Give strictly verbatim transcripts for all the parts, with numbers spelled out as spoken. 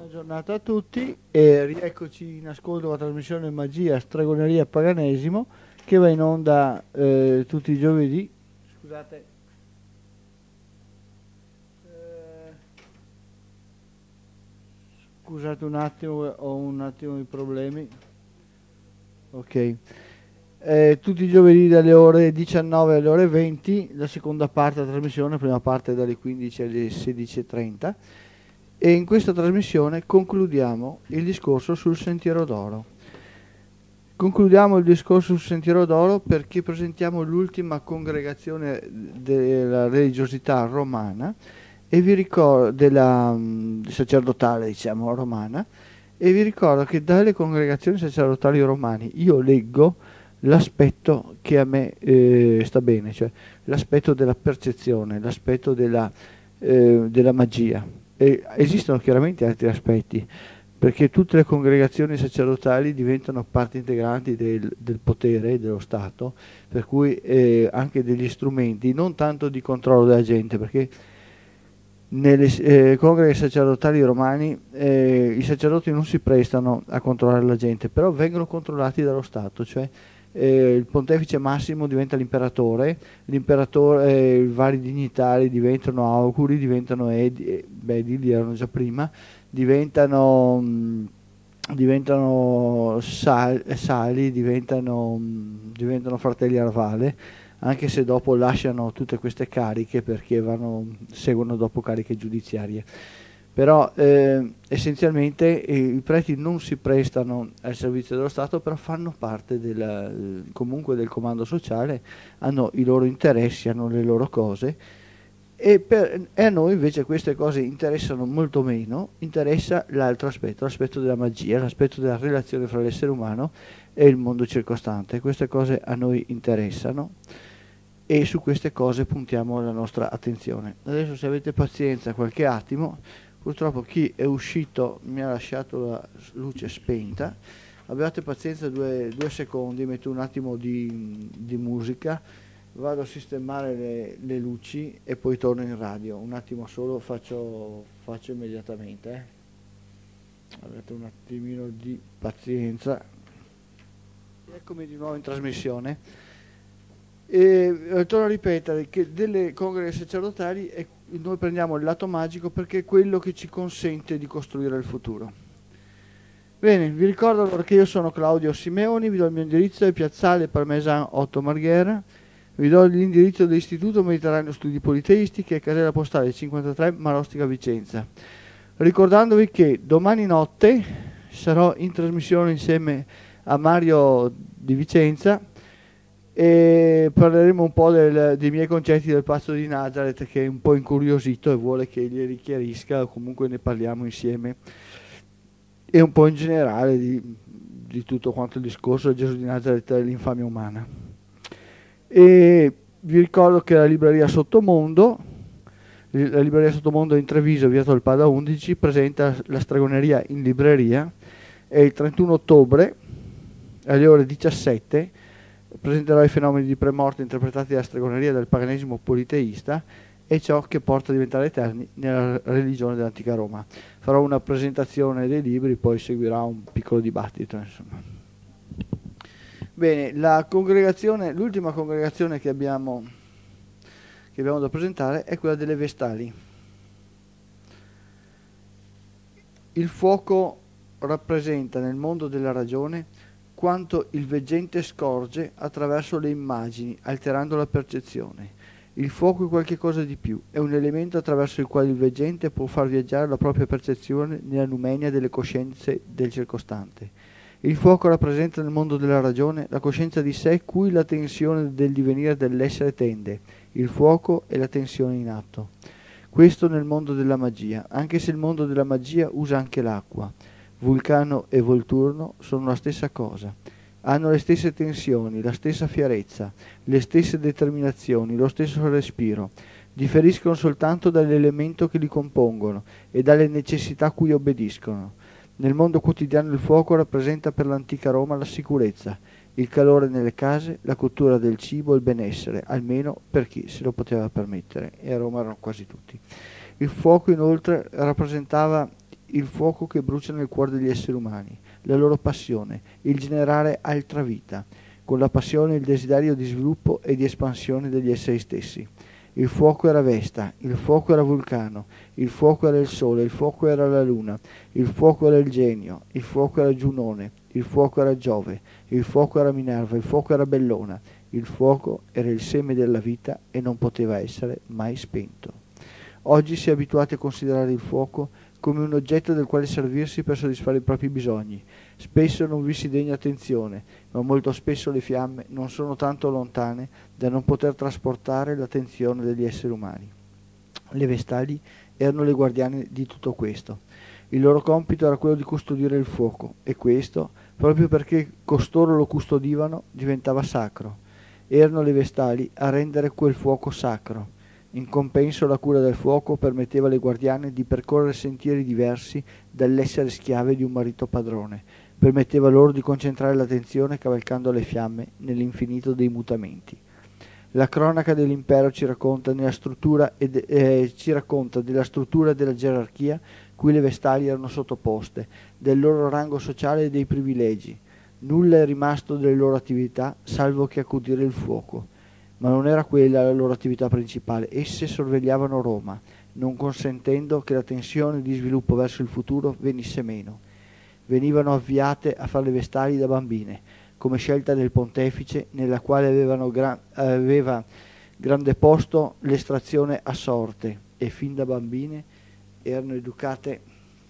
Buona giornata a tutti e rieccoci in ascolto alla trasmissione Magia, Stregoneria e Paganesimo che va in onda eh, tutti i giovedì. Scusate, eh, scusate un attimo, ho un attimo di problemi. Ok. Eh, tutti i giovedì dalle ore diciannove alle ore venti, la seconda parte della trasmissione, la prima parte dalle quindici alle sedici e trenta. E in questa trasmissione concludiamo il discorso sul Sentiero d'Oro. Concludiamo il discorso sul Sentiero d'Oro perché presentiamo l'ultima congregazione della religiosità romana e vi ricordo della mh, sacerdotale, diciamo, romana, e vi ricordo che dalle congregazioni sacerdotali romane io leggo l'aspetto che a me eh, sta bene, cioè l'aspetto della percezione, l'aspetto della, eh, della magia. E esistono chiaramente altri aspetti, perché tutte le congregazioni sacerdotali diventano parti integranti del, del potere dello Stato, per cui eh, anche degli strumenti, non tanto di controllo della gente, perché nelle eh, congreghe sacerdotali romani eh, i sacerdoti non si prestano a controllare la gente, però vengono controllati dallo Stato, cioè eh, il pontefice massimo diventa l'imperatore, l'imperatore, eh, i vari dignitari diventano auguri, diventano edi, eh, beh, edili erano già prima, diventano, mh, diventano sal, sali, diventano, mh, diventano fratelli a Vale, anche se dopo lasciano tutte queste cariche perché vanno, seguono dopo cariche giudiziarie. Però eh, essenzialmente eh, i preti non si prestano al servizio dello Stato, però fanno parte della, comunque del comando sociale, hanno i loro interessi, hanno le loro cose e, per, e a noi invece queste cose interessano molto meno, interessa l'altro aspetto, l'aspetto della magia, l'aspetto della relazione fra l'essere umano e il mondo circostante. Queste cose a noi interessano e su queste cose puntiamo la nostra attenzione. Adesso, se avete pazienza qualche attimo, purtroppo chi è uscito mi ha lasciato la luce spenta, abbiate pazienza due, due secondi, metto un attimo di, di musica, vado a sistemare le, le luci e poi torno in radio. Un attimo solo, faccio, faccio immediatamente. Eh. Avete un attimino di pazienza. Eccomi di nuovo in trasmissione. E eh, torno a ripetere che delle congreghe sacerdotali è, noi prendiamo il lato magico perché è quello che ci consente di costruire il futuro. Bene, vi ricordo allora che io sono Claudio Simeoni, vi do il mio indirizzo, è Piazzale Parmesan otto Marghera, vi do l'indirizzo dell'Istituto Mediterraneo Studi Politeisti, che è casella postale cinquantatré Marostica Vicenza. Ricordandovi che domani notte sarò in trasmissione insieme a Mario di Vicenza e parleremo un po' del, dei miei concetti del Passo di Nazareth, che è un po' incuriosito e vuole che glieli chiarisca, o comunque ne parliamo insieme, e un po' in generale di, di tutto quanto il discorso del Gesù di Nazareth e l'infamia umana. E vi ricordo che la libreria Sottomondo, la libreria Sottomondo in Treviso, via Tolpada undici, presenta la stregoneria in libreria e il trentuno ottobre alle ore diciassette presenterò i fenomeni di premorte interpretati dalla stregoneria del paganesimo politeista e ciò che porta a diventare eterni nella religione dell'antica Roma. Farò una presentazione dei libri, poi seguirà un piccolo dibattito, insomma. Bene, la congregazione, l'ultima congregazione che abbiamo, che abbiamo da presentare è quella delle Vestali. Il fuoco rappresenta nel mondo della ragione quanto il veggente scorge attraverso le immagini, alterando la percezione. Il fuoco è qualche cosa di più, è un elemento attraverso il quale il veggente può far viaggiare la propria percezione nella numenia delle coscienze del circostante. Il fuoco rappresenta nel mondo della ragione la coscienza di sé cui la tensione del divenire dell'essere tende. Il fuoco è la tensione in atto. Questo nel mondo della magia, anche se il mondo della magia usa anche l'acqua. Vulcano e Volturno sono la stessa cosa, hanno le stesse tensioni, la stessa fierezza, le stesse determinazioni, lo stesso respiro, differiscono soltanto dall'elemento che li compongono e dalle necessità cui obbediscono. Nel mondo quotidiano il fuoco rappresenta per l'antica Roma la sicurezza, il calore nelle case, la cottura del cibo, il benessere, almeno per chi se lo poteva permettere, e a Roma erano quasi tutti. Il fuoco inoltre rappresentava il fuoco che brucia nel cuore degli esseri umani, la loro passione, il generare altra vita, con la passione il desiderio di sviluppo e di espansione degli esseri stessi. Il fuoco era Vesta, il fuoco era Vulcano, il fuoco era il Sole, il fuoco era la Luna, il fuoco era il Genio, il fuoco era Giunone, il fuoco era Giove, il fuoco era Minerva, il fuoco era Bellona, il fuoco era il seme della vita e non poteva essere mai spento. Oggi si è abituati a considerare il fuoco come un oggetto del quale servirsi per soddisfare i propri bisogni. Spesso non vi si degna attenzione, ma molto spesso le fiamme non sono tanto lontane da non poter trasportare l'attenzione degli esseri umani. Le Vestali erano le guardiane di tutto questo. Il loro compito era quello di custodire il fuoco, e questo, proprio perché costoro lo custodivano, diventava sacro. Erano le Vestali a rendere quel fuoco sacro. In compenso la cura del fuoco permetteva alle guardiane di percorrere sentieri diversi dall'essere schiave di un marito padrone, permetteva loro di concentrare l'attenzione cavalcando le fiamme nell'infinito dei mutamenti. La cronaca dell'impero ci racconta, nella struttura e de, eh, ci racconta della struttura e della gerarchia cui le Vestali erano sottoposte, del loro rango sociale e dei privilegi. Nulla è rimasto delle loro attività salvo che accudire il fuoco. Ma non era quella la loro attività principale, esse sorvegliavano Roma, non consentendo che la tensione di sviluppo verso il futuro venisse meno. Venivano avviate a fare le Vestali da bambine, come scelta del pontefice, nella quale avevano gran, aveva grande posto l'estrazione a sorte, e fin da bambine erano educate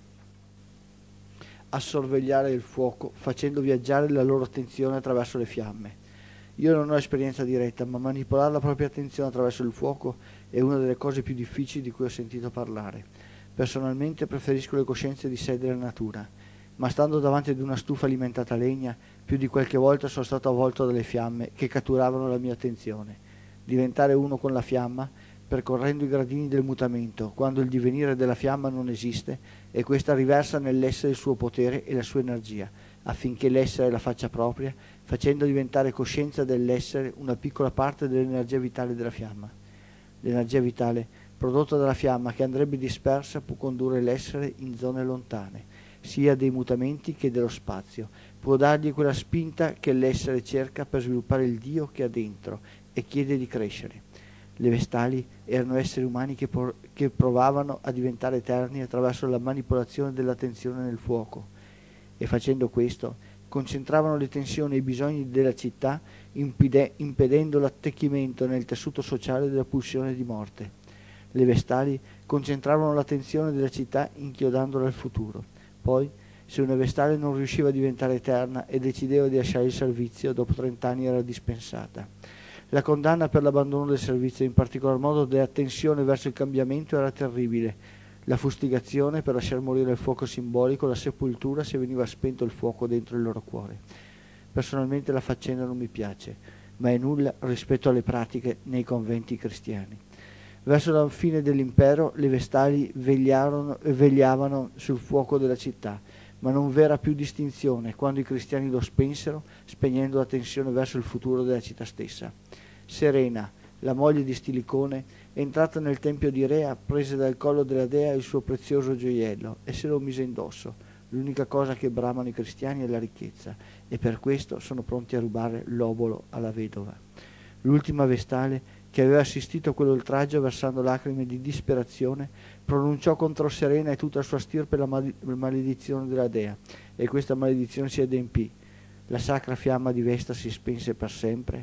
a sorvegliare il fuoco, facendo viaggiare la loro attenzione attraverso le fiamme. Io non ho esperienza diretta, ma manipolare la propria attenzione attraverso il fuoco è una delle cose più difficili di cui ho sentito parlare. Personalmente preferisco le coscienze di sé e della natura, ma stando davanti ad una stufa alimentata a legna, più di qualche volta sono stato avvolto dalle fiamme che catturavano la mia attenzione. Diventare uno con la fiamma, percorrendo i gradini del mutamento, quando il divenire della fiamma non esiste e questa riversa nell'essere il suo potere e la sua energia, affinché l'essere la faccia propria, facendo diventare coscienza dell'essere una piccola parte dell'energia vitale della fiamma. L'energia vitale prodotta dalla fiamma che andrebbe dispersa può condurre l'essere in zone lontane, sia dei mutamenti che dello spazio, può dargli quella spinta che l'essere cerca per sviluppare il Dio che ha dentro e chiede di crescere. Le Vestali erano esseri umani che, por- che provavano a diventare eterni attraverso la manipolazione dell'attenzione nel fuoco, e facendo questo concentravano le tensioni e i bisogni della città, impide- impedendo l'attecchimento nel tessuto sociale della pulsione di morte. Le Vestali concentravano l'attenzione della città inchiodandola al futuro. Poi, se una Vestale non riusciva a diventare eterna e decideva di lasciare il servizio, dopo trent'anni era dispensata. La condanna per l'abbandono del servizio, in particolar modo della tensione verso il cambiamento, era terribile. La fustigazione per lasciar morire il fuoco simbolico, la sepoltura se veniva spento il fuoco dentro il loro cuore. Personalmente la faccenda non mi piace, ma è nulla rispetto alle pratiche nei conventi cristiani. Verso la fine dell'impero le Vestali vegliarono, vegliavano sul fuoco della città, ma non v'era più distinzione quando i cristiani lo spensero, spegnendo la tensione verso il futuro della città stessa. Serena, la moglie di Stilicone, è entrata nel tempio di Rea, prese dal collo della dea il suo prezioso gioiello e se lo mise indosso. L'unica cosa che bramano i cristiani è la ricchezza, e per questo sono pronti a rubare l'obolo alla vedova. L'ultima Vestale, che aveva assistito a quell'oltraggio versando lacrime di disperazione, pronunciò contro Serena e tutta la sua stirpe la maledizione della dea, e questa maledizione si adempì. La sacra fiamma di Vesta si spense per sempre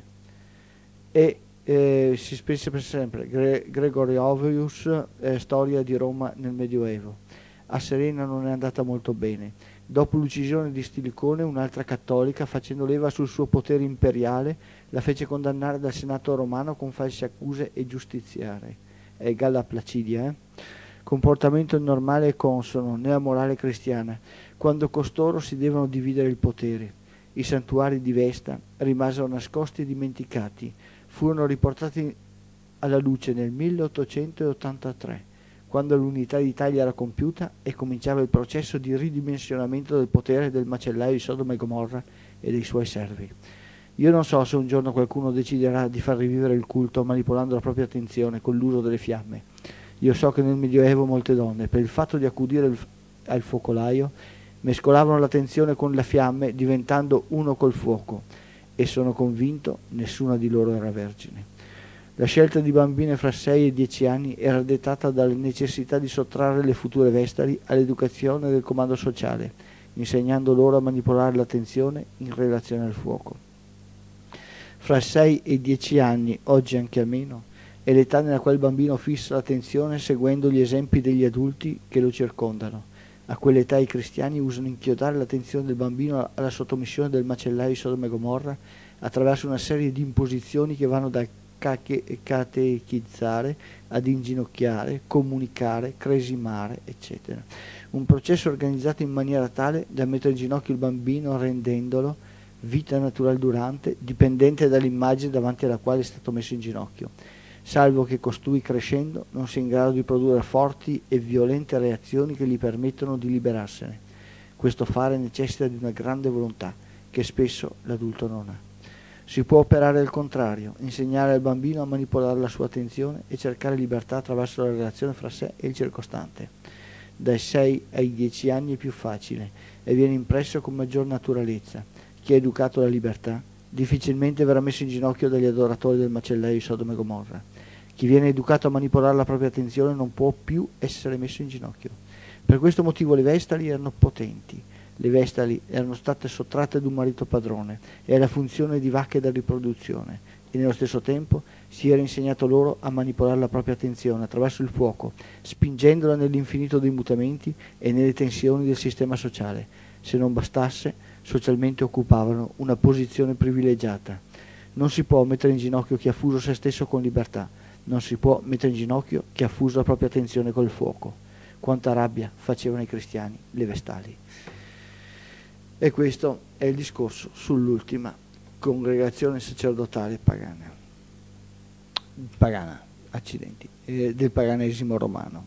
e eh, si spense per sempre. Gre- Gregoriovius, eh, storia di Roma nel Medioevo. A Serena non è andata molto bene. Dopo l'uccisione di Stilicone, un'altra cattolica, facendo leva sul suo potere imperiale, la fece condannare dal Senato romano con false accuse e giustiziare. È Galla Placidia, eh? Comportamento normale e consono nella morale cristiana, quando costoro si devono dividere il potere. I santuari di Vesta rimasero nascosti e dimenticati, furono riportati alla luce nel milleottocentottantatré, quando l'unità d'Italia era compiuta e cominciava il processo di ridimensionamento del potere del macellaio di Sodoma e Gomorra e dei suoi servi. Io non so se un giorno qualcuno deciderà di far rivivere il culto manipolando la propria attenzione con l'uso delle fiamme. Io so che nel Medioevo molte donne, per il fatto di accudire il, al focolaio, mescolavano la tensione con le fiamme diventando uno col fuoco, e sono convinto nessuna di loro era vergine. La scelta di bambine fra sei e dieci anni era dettata dalla necessità di sottrarre le future vestali all'educazione del comando sociale, insegnando loro a manipolare l'attenzione in relazione al fuoco. Fra sei e dieci anni, oggi anche almeno, è l'età nella quale il bambino fissa l'attenzione seguendo gli esempi degli adulti che lo circondano. A quell'età i cristiani usano inchiodare l'attenzione del bambino alla sottomissione del macellaio di Sodoma e Gomorra attraverso una serie di imposizioni che vanno dal catechizzare ad inginocchiare, comunicare, cresimare, eccetera. Un processo organizzato in maniera tale da mettere in ginocchio il bambino rendendolo vita naturale durante, dipendente dall'immagine davanti alla quale è stato messo in ginocchio, salvo che costui crescendo non sia in grado di produrre forti e violente reazioni che gli permettono di liberarsene. Questo fare necessita di una grande volontà che spesso l'adulto non ha. Si può operare il contrario, insegnare al bambino a manipolare la sua attenzione e cercare libertà attraverso la relazione fra sé e il circostante. Dai sei ai dieci anni è più facile e viene impresso con maggior naturalezza. Chi è educato alla libertà difficilmente verrà messo in ginocchio dagli adoratori del macellaio di Sodoma e Gomorra. Chi viene educato a manipolare la propria attenzione non può più essere messo in ginocchio. Per questo motivo le vestali erano potenti. Le vestali erano state sottratte ad un marito padrone e alla funzione di vacche da riproduzione, e nello stesso tempo si era insegnato loro a manipolare la propria attenzione attraverso il fuoco, spingendola nell'infinito dei mutamenti e nelle tensioni del sistema sociale. Se non bastasse, socialmente occupavano una posizione privilegiata. Non si può mettere in ginocchio chi ha fuso se stesso con libertà, non si può mettere in ginocchio chi ha fuso la propria attenzione col fuoco. Quanta rabbia facevano i cristiani le vestali. E questo è il discorso sull'ultima congregazione sacerdotale pagana, pagana, accidenti, eh, del paganesimo romano.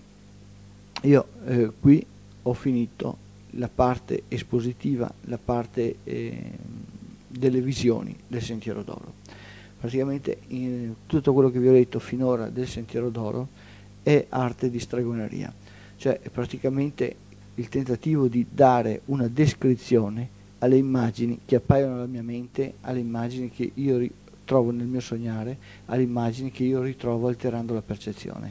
Io eh, qui ho finito la parte espositiva, la parte eh, delle visioni del Sentiero d'Oro. Praticamente in tutto quello che vi ho detto finora del Sentiero d'Oro è arte di stregoneria, cioè praticamente il tentativo di dare una descrizione alle immagini che appaiono alla mia mente, alle immagini che io ritrovo nel mio sognare, alle immagini che io ritrovo alterando la percezione.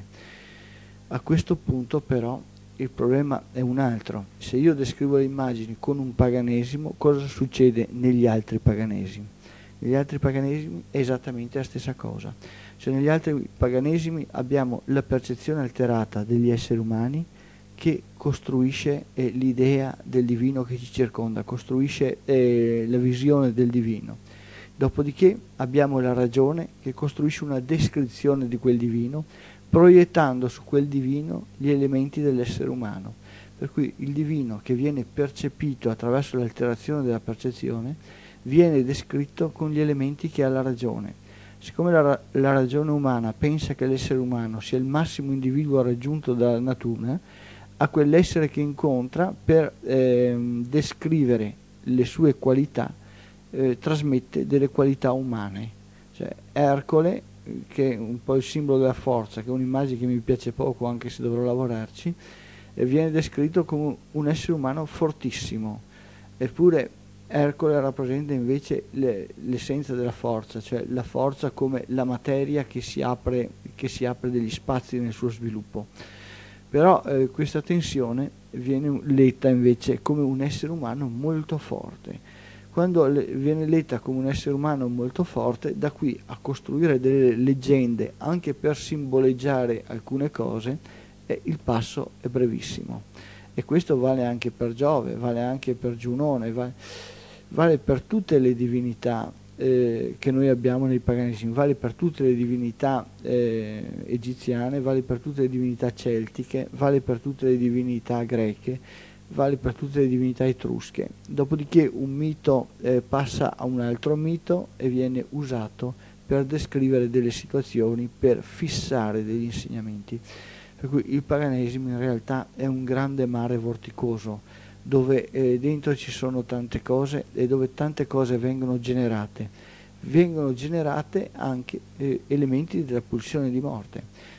A questo punto però il problema è un altro. Se io descrivo le immagini con un paganesimo, cosa succede negli altri paganesimi? Negli altri paganesimi è esattamente la stessa cosa. Cioè negli altri paganesimi abbiamo la percezione alterata degli esseri umani che costruisce eh, l'idea del divino che ci circonda, costruisce eh, la visione del divino. Dopodiché abbiamo la ragione che costruisce una descrizione di quel divino, proiettando su quel divino gli elementi dell'essere umano. Per cui il divino che viene percepito attraverso l'alterazione della percezione viene descritto con gli elementi che ha la ragione. Siccome la, la ragione umana pensa che l'essere umano sia il massimo individuo raggiunto dalla natura, a quell'essere che incontra per eh, descrivere le sue qualità eh, trasmette delle qualità umane. Cioè Ercole, che è un po' il simbolo della forza, che è un'immagine che mi piace poco anche se dovrò lavorarci, eh, viene descritto come un essere umano fortissimo, eppure Ercole rappresenta invece le, l'essenza della forza, cioè la forza come la materia che si apre, che si apre degli spazi nel suo sviluppo. Però eh, questa tensione viene letta invece come un essere umano molto forte. Quando le, viene letta come un essere umano molto forte, da qui a costruire delle leggende anche per simboleggiare alcune cose, eh, il passo è brevissimo. E questo vale anche per Giove, vale anche per Giunone, vale, vale per tutte le divinità eh, che noi abbiamo nei paganesimi, vale per tutte le divinità eh, egiziane, vale per tutte le divinità celtiche, vale per tutte le divinità greche, vale per tutte le divinità etrusche. Dopodiché un mito eh, passa a un altro mito e viene usato per descrivere delle situazioni, per fissare degli insegnamenti. Per cui il paganesimo in realtà è un grande mare vorticoso, dove eh, dentro ci sono tante cose e dove tante cose vengono generate. Vengono generate anche eh, elementi della pulsione di morte.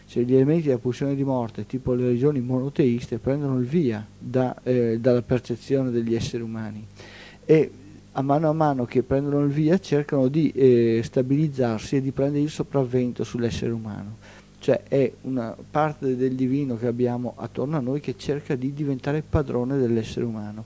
cioè gli elementi della pulsione di morte, tipo le religioni monoteiste, prendono il via da, eh, dalla percezione degli esseri umani e a mano a mano che prendono il via cercano di eh, stabilizzarsi e di prendere il sopravvento sull'essere umano. Cioè è una parte del divino che abbiamo attorno a noi che cerca di diventare padrone dell'essere umano.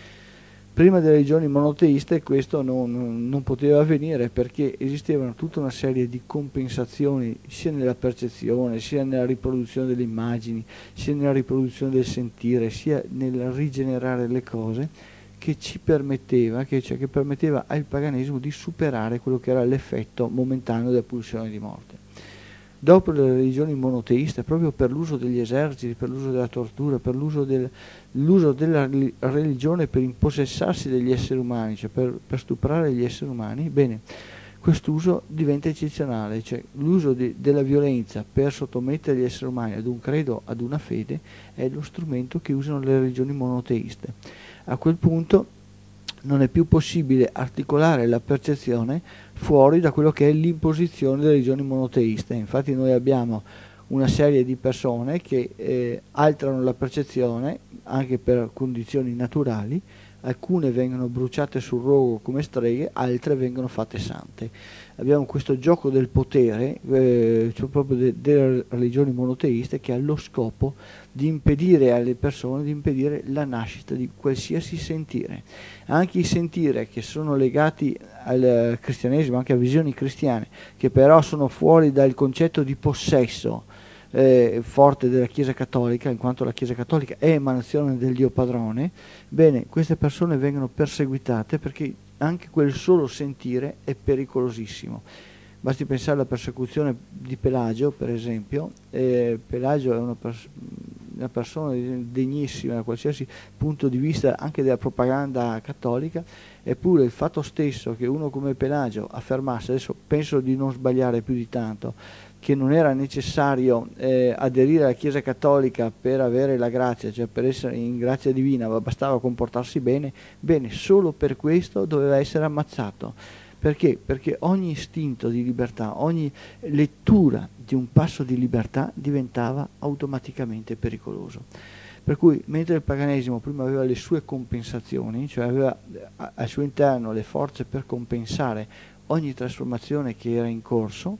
Prima delle religioni monoteiste questo non, non, non poteva avvenire perché esistevano tutta una serie di compensazioni sia nella percezione, sia nella riproduzione delle immagini, sia nella riproduzione del sentire, sia nel rigenerare le cose che ci permetteva, che, cioè, che permetteva al paganesimo di superare quello che era l'effetto momentaneo della pulsione di morte. Dopo le religioni monoteiste, proprio per l'uso degli eserciti, per l'uso della tortura, per l'uso, del, l'uso della religione per impossessarsi degli esseri umani, cioè per, per stuprare gli esseri umani, bene, quest'uso diventa eccezionale, cioè l'uso di, della violenza per sottomettere gli esseri umani ad un credo, ad una fede, è lo strumento che usano le religioni monoteiste. A quel punto non è più possibile articolare la percezione fuori da quello che è l'imposizione delle religioni monoteiste. Infatti noi abbiamo una serie di persone che eh, alterano la percezione anche per condizioni naturali, alcune vengono bruciate sul rogo come streghe, altre vengono fatte sante. Abbiamo questo gioco del potere, eh, cioè proprio de- delle religioni monoteiste, che ha lo scopo di impedire alle persone, di impedire la nascita di qualsiasi sentire. Anche i sentire che sono legati al cristianesimo, anche a visioni cristiane, che però sono fuori dal concetto di possesso eh, forte della Chiesa Cattolica, in quanto la Chiesa Cattolica è emanazione del Dio Padrone, bene, queste persone vengono perseguitate perché anche quel solo sentire è pericolosissimo. Basti pensare alla persecuzione di Pelagio, per esempio. Eh, Pelagio è una, pers- una persona degnissima da qualsiasi punto di vista, anche della propaganda cattolica, eppure il fatto stesso che uno come Pelagio affermasse, adesso penso di non sbagliare più di tanto, che non era necessario eh, aderire alla Chiesa Cattolica per avere la grazia, cioè per essere in grazia divina, ma bastava comportarsi bene, bene, solo per questo doveva essere ammazzato. Perché? Perché ogni istinto di libertà, ogni lettura di un passo di libertà diventava automaticamente pericoloso. Per cui, mentre il paganesimo prima aveva le sue compensazioni, cioè aveva al suo interno le forze per compensare ogni trasformazione che era in corso,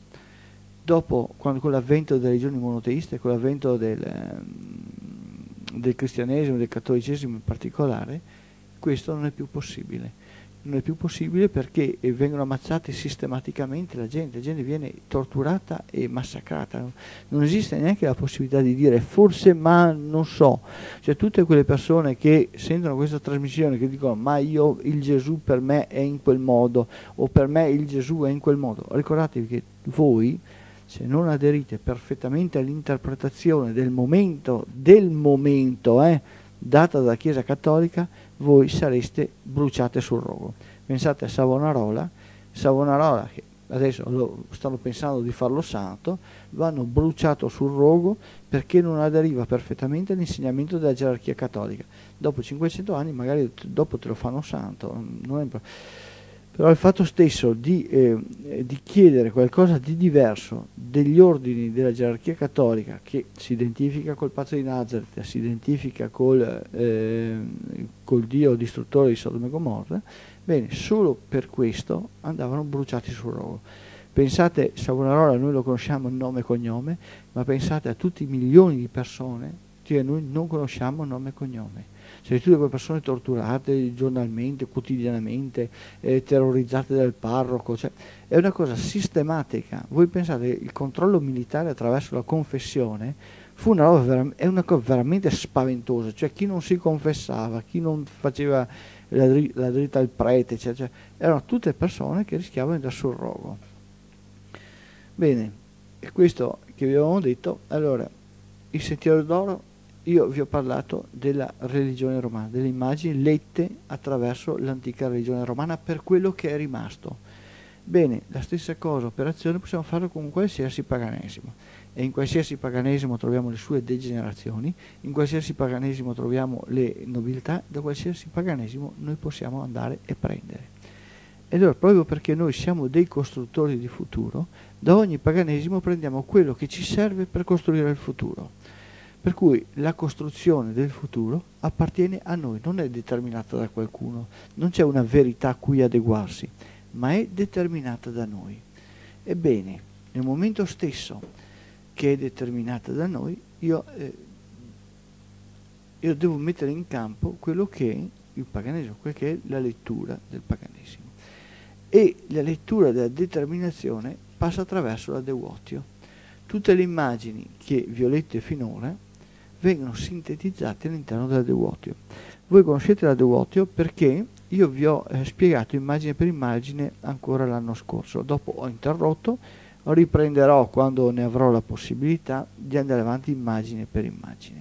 dopo, quando, con l'avvento delle religioni monoteiste, con l'avvento del, del cristianesimo, del cattolicesimo in particolare, questo non è più possibile. Non è più possibile perché vengono ammazzate sistematicamente la gente, la gente viene torturata e massacrata. Non esiste neanche la possibilità di dire forse, ma non so. Cioè tutte quelle persone che sentono questa trasmissione, che dicono ma io, il Gesù per me è in quel modo, o per me il Gesù è in quel modo. Ricordatevi che voi, se non aderite perfettamente all'interpretazione del momento, del momento, eh, data dalla Chiesa Cattolica, voi sareste bruciate sul rogo. Pensate a Savonarola, Savonarola che adesso lo stanno pensando di farlo santo, lo hanno bruciato sul rogo perché non aderiva perfettamente all'insegnamento della gerarchia cattolica. Dopo cinquecento anni magari dopo te lo fanno santo, non è... però il fatto stesso di, eh, di chiedere qualcosa di diverso degli ordini della gerarchia cattolica, che si identifica col pazzo di Nazareth, si identifica col, eh, col Dio distruttore di Sodoma e Gomorra, bene, solo per questo andavano bruciati sul rogo. Pensate, Savonarola noi lo conosciamo nome e cognome, ma pensate a tutti i milioni di persone che noi non conosciamo nome e cognome. Cioè tutte quelle persone torturate giornalmente, quotidianamente, eh, terrorizzate dal parroco, cioè, è una cosa sistematica. Voi pensate che il controllo militare attraverso la confessione fu una roba vera- è una cosa veramente spaventosa, cioè chi non si confessava, chi non faceva la, dri- la dritta al prete, cioè, cioè, erano tutte persone che rischiavano di andare sul rogo. Bene, e questo che vi avevamo detto, allora, il Sentiero d'Oro. Io vi ho parlato della religione romana, delle immagini lette attraverso l'antica religione romana per quello che è rimasto. Bene, la stessa cosa, operazione, possiamo farlo con qualsiasi paganesimo. E in qualsiasi paganesimo troviamo le sue degenerazioni, in qualsiasi paganesimo troviamo le nobiltà, da qualsiasi paganesimo noi possiamo andare e prendere. E allora, proprio perché noi siamo dei costruttori di futuro, da ogni paganesimo prendiamo quello che ci serve per costruire il futuro. Per cui la costruzione del futuro appartiene a noi, non è determinata da qualcuno, non c'è una verità a cui adeguarsi, ma è determinata da noi. Ebbene, nel momento stesso che è determinata da noi, io, eh, io devo mettere in campo quello che è il paganesimo, quella che è la lettura del paganesimo. E la lettura della determinazione passa attraverso la Devoutio. Tutte le immagini che vi ho lette finora vengono sintetizzate all'interno della Devoutio. Voi conoscete la Devoutio perché io vi ho eh, spiegato immagine per immagine ancora l'anno scorso. Dopo ho interrotto, riprenderò quando ne avrò la possibilità di andare avanti immagine per immagine.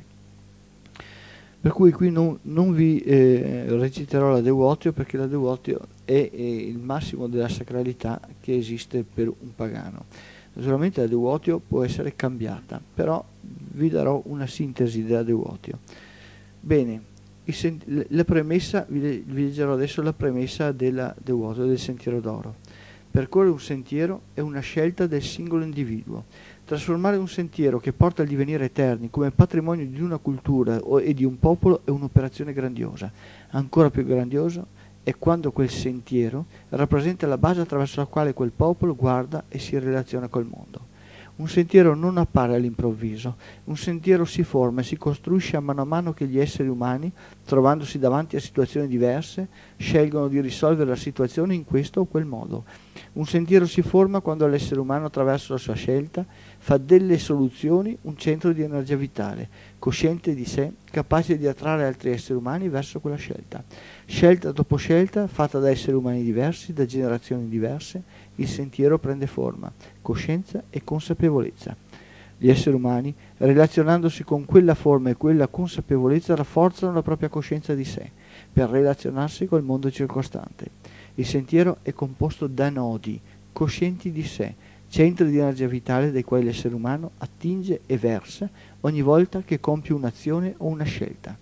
Per cui qui non, non vi eh, reciterò la Devoutio, perché la Devoutio è, è il massimo della sacralità che esiste per un pagano. Naturalmente la Devoutio può essere cambiata, però vi darò una sintesi della Devoutio. Bene, il, la premessa, vi, vi leggerò adesso la premessa della Devoutio, del Sentiero d'Oro. Percorrere un sentiero è una scelta del singolo individuo. Trasformare un sentiero che porta al divenire eterni come patrimonio di una cultura e di un popolo è un'operazione grandiosa. Ancora più grandioso è quando quel sentiero rappresenta la base attraverso la quale quel popolo guarda e si relaziona col mondo. Un sentiero non appare all'improvviso, un sentiero si forma e si costruisce a mano a mano che gli esseri umani, trovandosi davanti a situazioni diverse, scelgono di risolvere la situazione in questo o quel modo. Un sentiero si forma quando l'essere umano, attraverso la sua scelta, fa delle soluzioni un centro di energia vitale, cosciente di sé, capace di attrarre altri esseri umani verso quella scelta. Scelta dopo scelta, fatta da esseri umani diversi, da generazioni diverse, il sentiero prende forma, coscienza e consapevolezza. Gli esseri umani, relazionandosi con quella forma e quella consapevolezza, rafforzano la propria coscienza di sé per relazionarsi col mondo circostante. Il sentiero è composto da nodi, coscienti di sé, centri di energia vitale dai quali l'essere umano attinge e versa ogni volta che compie un'azione o una scelta.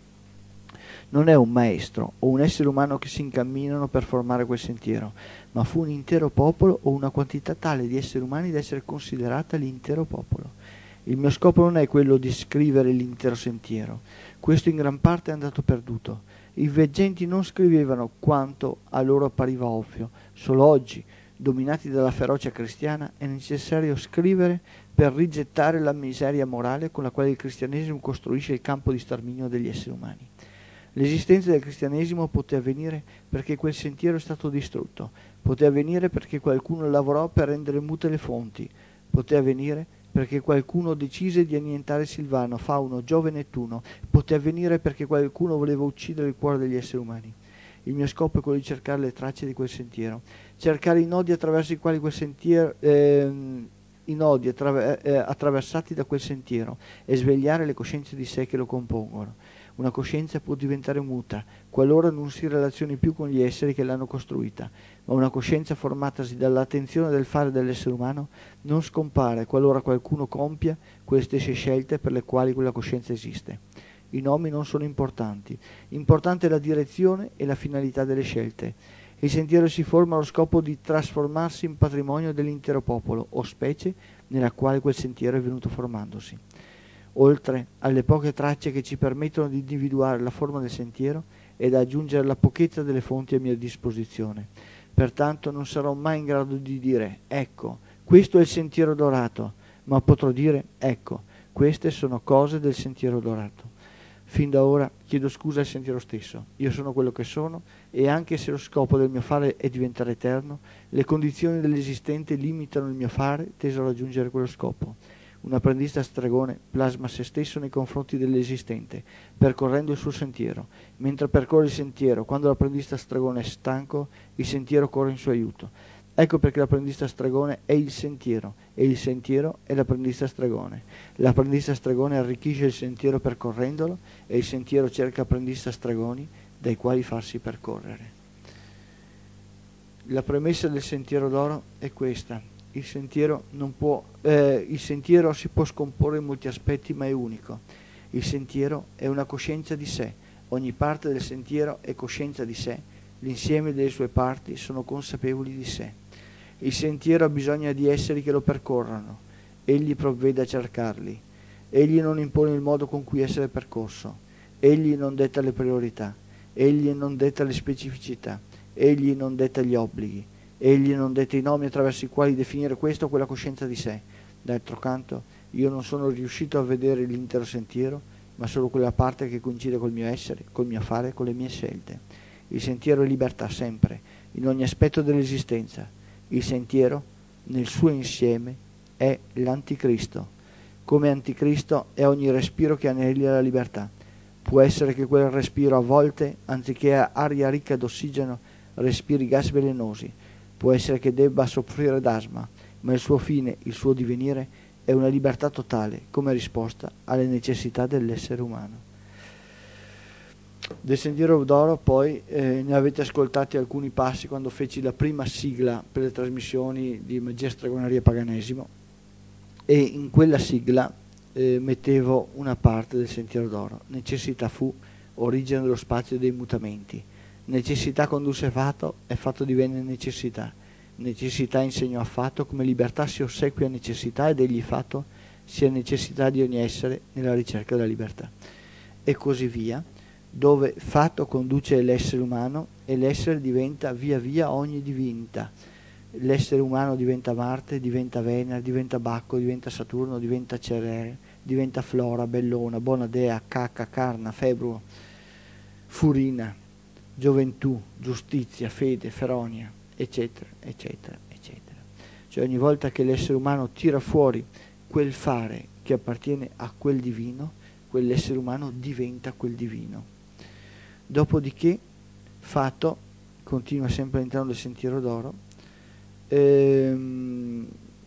Non è un maestro o un essere umano che si incamminano per formare quel sentiero, ma fu un intero popolo o una quantità tale di esseri umani da essere considerata l'intero popolo. Il mio scopo non è quello di scrivere l'intero sentiero, questo in gran parte è andato perduto. I veggenti non scrivevano quanto a loro appariva ovvio, solo oggi, dominati dalla ferocia cristiana, è necessario scrivere per rigettare la miseria morale con la quale il cristianesimo costruisce il campo di sterminio degli esseri umani. L'esistenza del cristianesimo poté avvenire perché quel sentiero è stato distrutto, poté avvenire perché qualcuno lavorò per rendere mute le fonti, poté avvenire perché qualcuno decise di annientare Silvano, Fauno, Giove e Nettuno, poté avvenire perché qualcuno voleva uccidere il cuore degli esseri umani. Il mio scopo è quello di cercare le tracce di quel sentiero, cercare i nodi attraverso i quali quel sentiero, eh, i nodi attraver- eh, attraversati da quel sentiero e svegliare le coscienze di sé che lo compongono. Una coscienza può diventare muta qualora non si relazioni più con gli esseri che l'hanno costruita, ma una coscienza formatasi dall'attenzione del fare dell'essere umano non scompare qualora qualcuno compia quelle stesse scelte per le quali quella coscienza esiste. I nomi non sono importanti, importante è la direzione e la finalità delle scelte. Il sentiero si forma allo scopo di trasformarsi in patrimonio dell'intero popolo o specie nella quale quel sentiero è venuto formandosi. Oltre alle poche tracce che ci permettono di individuare la forma del sentiero e da aggiungere la pochezza delle fonti a mia disposizione. Pertanto non sarò mai in grado di dire, ecco, questo è il sentiero dorato, ma potrò dire, ecco, queste sono cose del sentiero dorato. Fin da ora chiedo scusa al sentiero stesso, io sono quello che sono e anche se lo scopo del mio fare è diventare eterno, le condizioni dell'esistente limitano il mio fare teso a raggiungere quello scopo. Un apprendista stregone plasma se stesso nei confronti dell'esistente, percorrendo il suo sentiero. Mentre percorre il sentiero, quando l'apprendista stregone è stanco, il sentiero corre in suo aiuto. Ecco perché l'apprendista stregone è il sentiero e il sentiero è l'apprendista stregone. L'apprendista stregone arricchisce il sentiero percorrendolo e il sentiero cerca apprendista stregoni dai quali farsi percorrere. La premessa del sentiero d'oro è questa. Il sentiero, non può, eh, il sentiero si può scomporre in molti aspetti, ma è unico. Il sentiero è una coscienza di sé. Ogni parte del sentiero è coscienza di sé, l'insieme delle sue parti sono consapevoli di sé. Il sentiero ha bisogno di esseri che lo percorrano, egli provvede a cercarli, egli non impone il modo con cui essere percorso, egli non detta le priorità, egli non detta le specificità, egli non detta gli obblighi, egli non detta i nomi attraverso i quali definire questa o quella coscienza di sé. D'altro canto, io non sono riuscito a vedere l'intero sentiero, ma solo quella parte che coincide col mio essere, col mio fare, con le mie scelte. Il sentiero è libertà sempre, in ogni aspetto dell'esistenza. Il sentiero, nel suo insieme, è l'anticristo. Come anticristo è ogni respiro che anelli alla libertà. Può essere che quel respiro a volte, anziché aria ricca d'ossigeno, respiri gas velenosi. Può essere che debba soffrire d'asma, ma il suo fine, il suo divenire, è una libertà totale come risposta alle necessità dell'essere umano. Del Sentiero d'Oro poi eh, ne avete ascoltati alcuni passi quando feci la prima sigla per le trasmissioni di Magia, Stregoneria e Paganesimo, e in quella sigla eh, mettevo una parte del Sentiero d'Oro. Necessità fu origine dello spazio e dei mutamenti. Necessità condusse fatto e fatto divenne necessità. Necessità insegnò a fatto come libertà si ossequia a necessità ed egli fatto sia necessità di ogni essere nella ricerca della libertà. E così via, dove fatto conduce l'essere umano e l'essere diventa via via ogni divinità. L'essere umano diventa Marte, diventa Venere, diventa Bacco, diventa Saturno, diventa Cerere, diventa Flora, Bellona, Bonadea, Cacca, Carna, Februo, Furina, Gioventù, Giustizia, Fede, Feronia, eccetera, eccetera, eccetera. Cioè ogni volta che l'essere umano tira fuori quel fare che appartiene a quel divino, quell'essere umano diventa quel divino. Dopodiché, fatto, continua sempre all'interno del Sentiero d'Oro, ehm,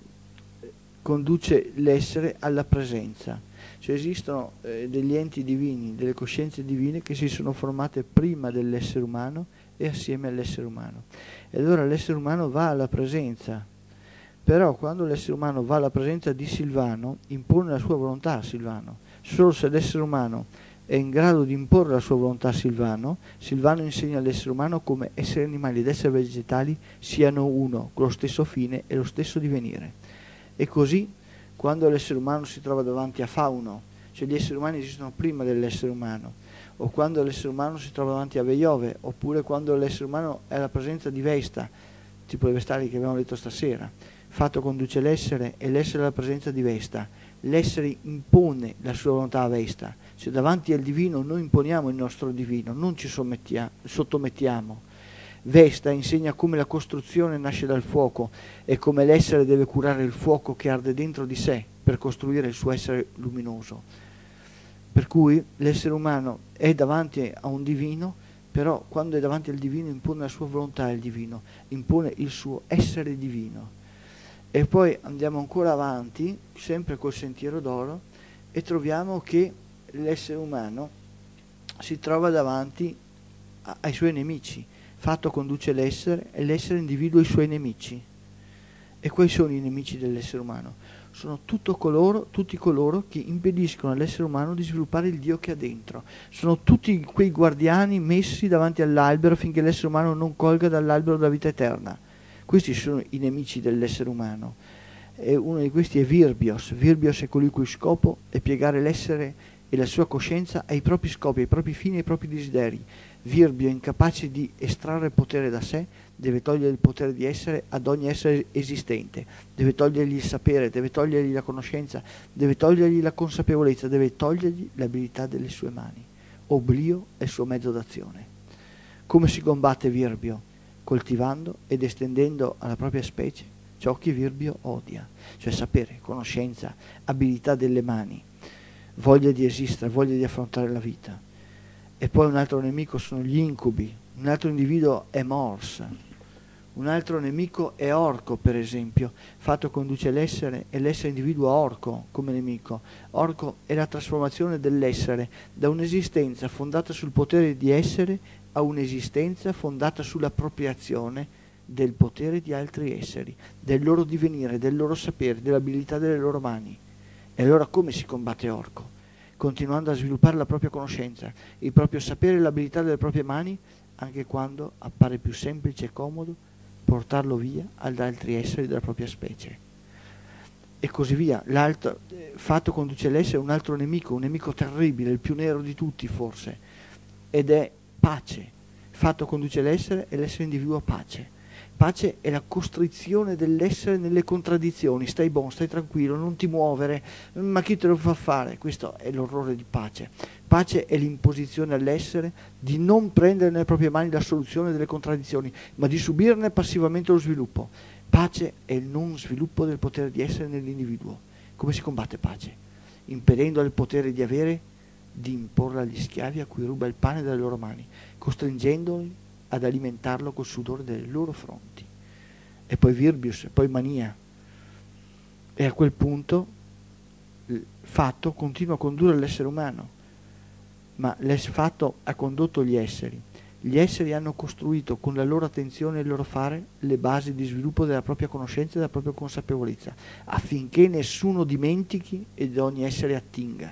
conduce l'essere alla presenza. Cioè esistono eh, degli enti divini, delle coscienze divine che si sono formate prima dell'essere umano e assieme all'essere umano. E allora l'essere umano va alla presenza. Però quando l'essere umano va alla presenza di Silvano, impone la sua volontà a Silvano. Solo se l'essere umano è in grado di imporre la sua volontà a Silvano, Silvano insegna all'essere umano come esseri animali ed esseri vegetali siano uno, con lo stesso fine e lo stesso divenire. E così, quando l'essere umano si trova davanti a Fauno, cioè gli esseri umani esistono prima dell'essere umano, o quando l'essere umano si trova davanti a Veiove, oppure quando l'essere umano è alla presenza di Vesta, tipo le vestali che abbiamo letto stasera, fatto conduce l'essere e l'essere alla presenza di Vesta. L'essere impone la sua volontà a Vesta, cioè davanti al divino noi imponiamo il nostro divino, non ci sottomettiamo. Vesta insegna come la costruzione nasce dal fuoco e come l'essere deve curare il fuoco che arde dentro di sé per costruire il suo essere luminoso. Per cui l'essere umano è davanti a un divino, però quando è davanti al divino impone la sua volontà al divino, impone il suo essere divino. E poi andiamo ancora avanti, sempre col Sentiero d'Oro, e troviamo che l'essere umano si trova davanti a, ai suoi nemici. Fatto conduce l'essere e l'essere individua i suoi nemici. E quali sono i nemici dell'essere umano? Sono tutto coloro, tutti coloro che impediscono all'essere umano di sviluppare il Dio che ha dentro. Sono tutti quei guardiani messi davanti all'albero finché l'essere umano non colga dall'albero della vita eterna. Questi sono i nemici dell'essere umano. E uno di questi è Virbios. Virbios è colui cui scopo è piegare l'essere e la sua coscienza ai propri scopi, ai propri fini e ai propri desideri. Virbio, incapace di estrarre potere da sé, deve togliere il potere di essere ad ogni essere esistente, deve togliergli il sapere, deve togliergli la conoscenza, deve togliergli la consapevolezza, deve togliergli l'abilità delle sue mani. Oblio è il suo mezzo d'azione. Come si combatte Virbio? Coltivando ed estendendo alla propria specie ciò che Virbio odia, cioè sapere, conoscenza, abilità delle mani, voglia di esistere, voglia di affrontare la vita. E poi un altro nemico sono gli incubi, un altro individuo è Mors, un altro nemico è Orco, per esempio. Fatto conduce l'essere e l'essere individua Orco come nemico. Orco è la trasformazione dell'essere da un'esistenza fondata sul potere di essere a un'esistenza fondata sull'appropriazione del potere di altri esseri, del loro divenire, del loro sapere, dell'abilità delle loro mani. E allora come si combatte Orco? Continuando a sviluppare la propria conoscenza, il proprio sapere e l'abilità delle proprie mani anche quando appare più semplice e comodo portarlo via ad altri esseri della propria specie. E così via. L'altro eh, fatto conduce l'essere un altro nemico, un nemico terribile, il più nero di tutti forse, ed è pace. Fatto conduce l'essere e l'essere individua pace. Pace è la costrizione dell'essere nelle contraddizioni. Stai buono, stai tranquillo, non ti muovere, ma chi te lo fa fare? Questo è l'orrore di pace. Pace è l'imposizione all'essere di non prendere nelle proprie mani la soluzione delle contraddizioni, ma di subirne passivamente lo sviluppo. Pace è il non sviluppo del potere di essere nell'individuo. Come si combatte pace? Impedendo al potere di avere di imporla agli schiavi a cui ruba il pane dalle loro mani, costringendoli ad alimentarlo col sudore delle loro fronti. E poi Virbius, e poi mania. E a quel punto il fatto continua a condurre l'essere umano, ma il fatto ha condotto gli esseri. Gli esseri hanno costruito con la loro attenzione e il loro fare le basi di sviluppo della propria conoscenza e della propria consapevolezza, affinché nessuno dimentichi ed ogni essere attinga.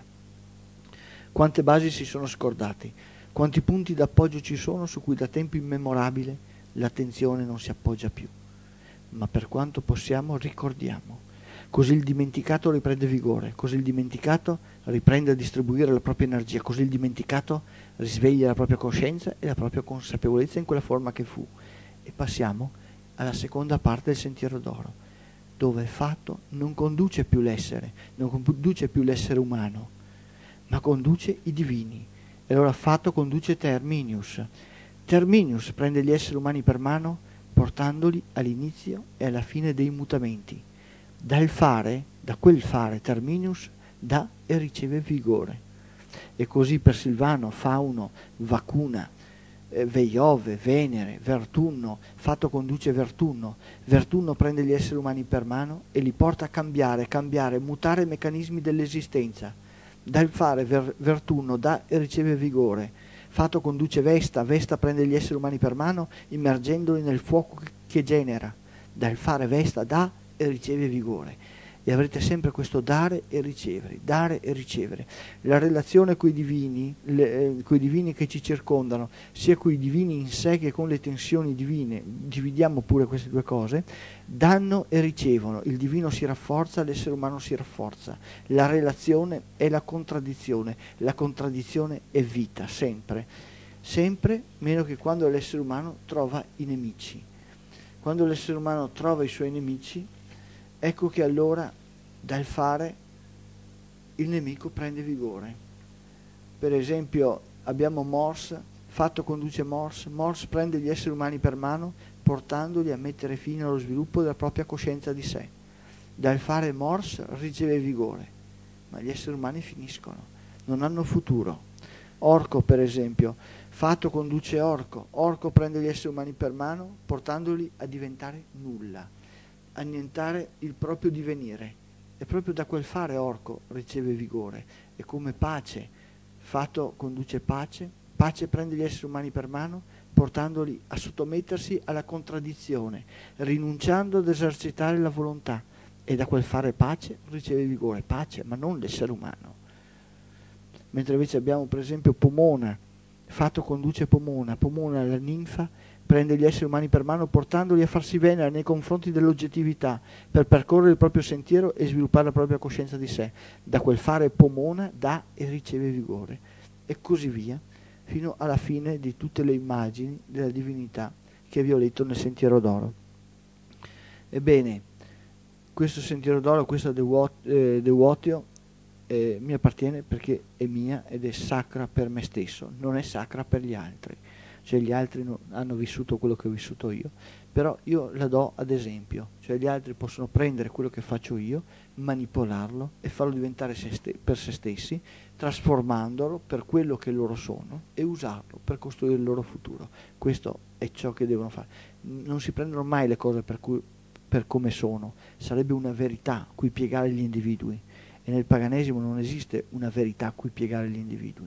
Quante basi si sono scordati, quanti punti d'appoggio ci sono su cui da tempo immemorabile l'attenzione non si appoggia più. Ma per quanto possiamo ricordiamo. Così il dimenticato riprende vigore, così il dimenticato riprende a distribuire la propria energia, così il dimenticato risveglia la propria coscienza e la propria consapevolezza in quella forma che fu. E passiamo alla seconda parte del Sentiero d'Oro, dove il fatto non conduce più l'essere, non conduce più l'essere umano, ma conduce i divini. E allora fatto conduce Terminius. Terminius prende gli esseri umani per mano, portandoli all'inizio e alla fine dei mutamenti. Dal fare, da quel fare, Terminius dà e riceve vigore. E così per Silvano, Fauno, Vacuna, eh, Veiove, Venere, Vertunno, fatto conduce Vertunno. Vertunno prende gli esseri umani per mano e li porta a cambiare, cambiare, mutare i meccanismi dell'esistenza. Dal fare ver, Vertunno dà e riceve vigore. Fatto conduce Vesta, Vesta prende gli esseri umani per mano immergendoli nel fuoco che, che genera. Dal fare Vesta dà e riceve vigore. E avrete sempre questo dare e ricevere, dare e ricevere. La relazione coi divini, le, eh, coi divini che ci circondano, sia coi divini in sé che con le tensioni divine, dividiamo pure queste due cose, danno e ricevono. Il divino si rafforza, l'essere umano si rafforza. La relazione è la contraddizione, la contraddizione è vita, sempre. Sempre, meno che quando l'essere umano trova i nemici. Quando l'essere umano trova i suoi nemici, ecco che allora dal fare il nemico prende vigore. Per esempio abbiamo Morse, fatto conduce Morse, Morse prende gli esseri umani per mano portandoli a mettere fine allo sviluppo della propria coscienza di sé. Dal fare Morse riceve vigore, ma gli esseri umani finiscono, non hanno futuro. Orco per esempio, fatto conduce Orco, Orco prende gli esseri umani per mano portandoli a diventare nulla, annientare il proprio divenire, e proprio da quel fare Orco riceve vigore. E come pace, fatto conduce pace, pace prende gli esseri umani per mano portandoli a sottomettersi alla contraddizione, rinunciando ad esercitare la volontà, e da quel fare pace riceve vigore, pace ma non l'essere umano. Mentre invece abbiamo per esempio Pomona, fatto conduce Pomona, Pomona la ninfa prende gli esseri umani per mano portandoli a farsi venere nei confronti dell'oggettività per percorrere il proprio sentiero e sviluppare la propria coscienza di sé. Da quel fare Pomona dà e riceve vigore, e così via fino alla fine di tutte le immagini della divinità che vi ho letto nel Sentiero d'Oro. Ebbene, questo Sentiero d'Oro, questo Devuotio, eh, mi appartiene perché è mia ed è sacra per me stesso, non è sacra per gli altri. Cioè gli altri non hanno vissuto quello che ho vissuto io, però io la do ad esempio, cioè gli altri possono prendere quello che faccio io, manipolarlo e farlo diventare se ste- per se stessi, trasformandolo per quello che loro sono e usarlo per costruire il loro futuro. Questo è ciò che devono fare. Non si prendono mai le cose per, cui, per come sono, sarebbe una verità a cui piegare gli individui, e nel paganesimo non esiste una verità a cui piegare gli individui.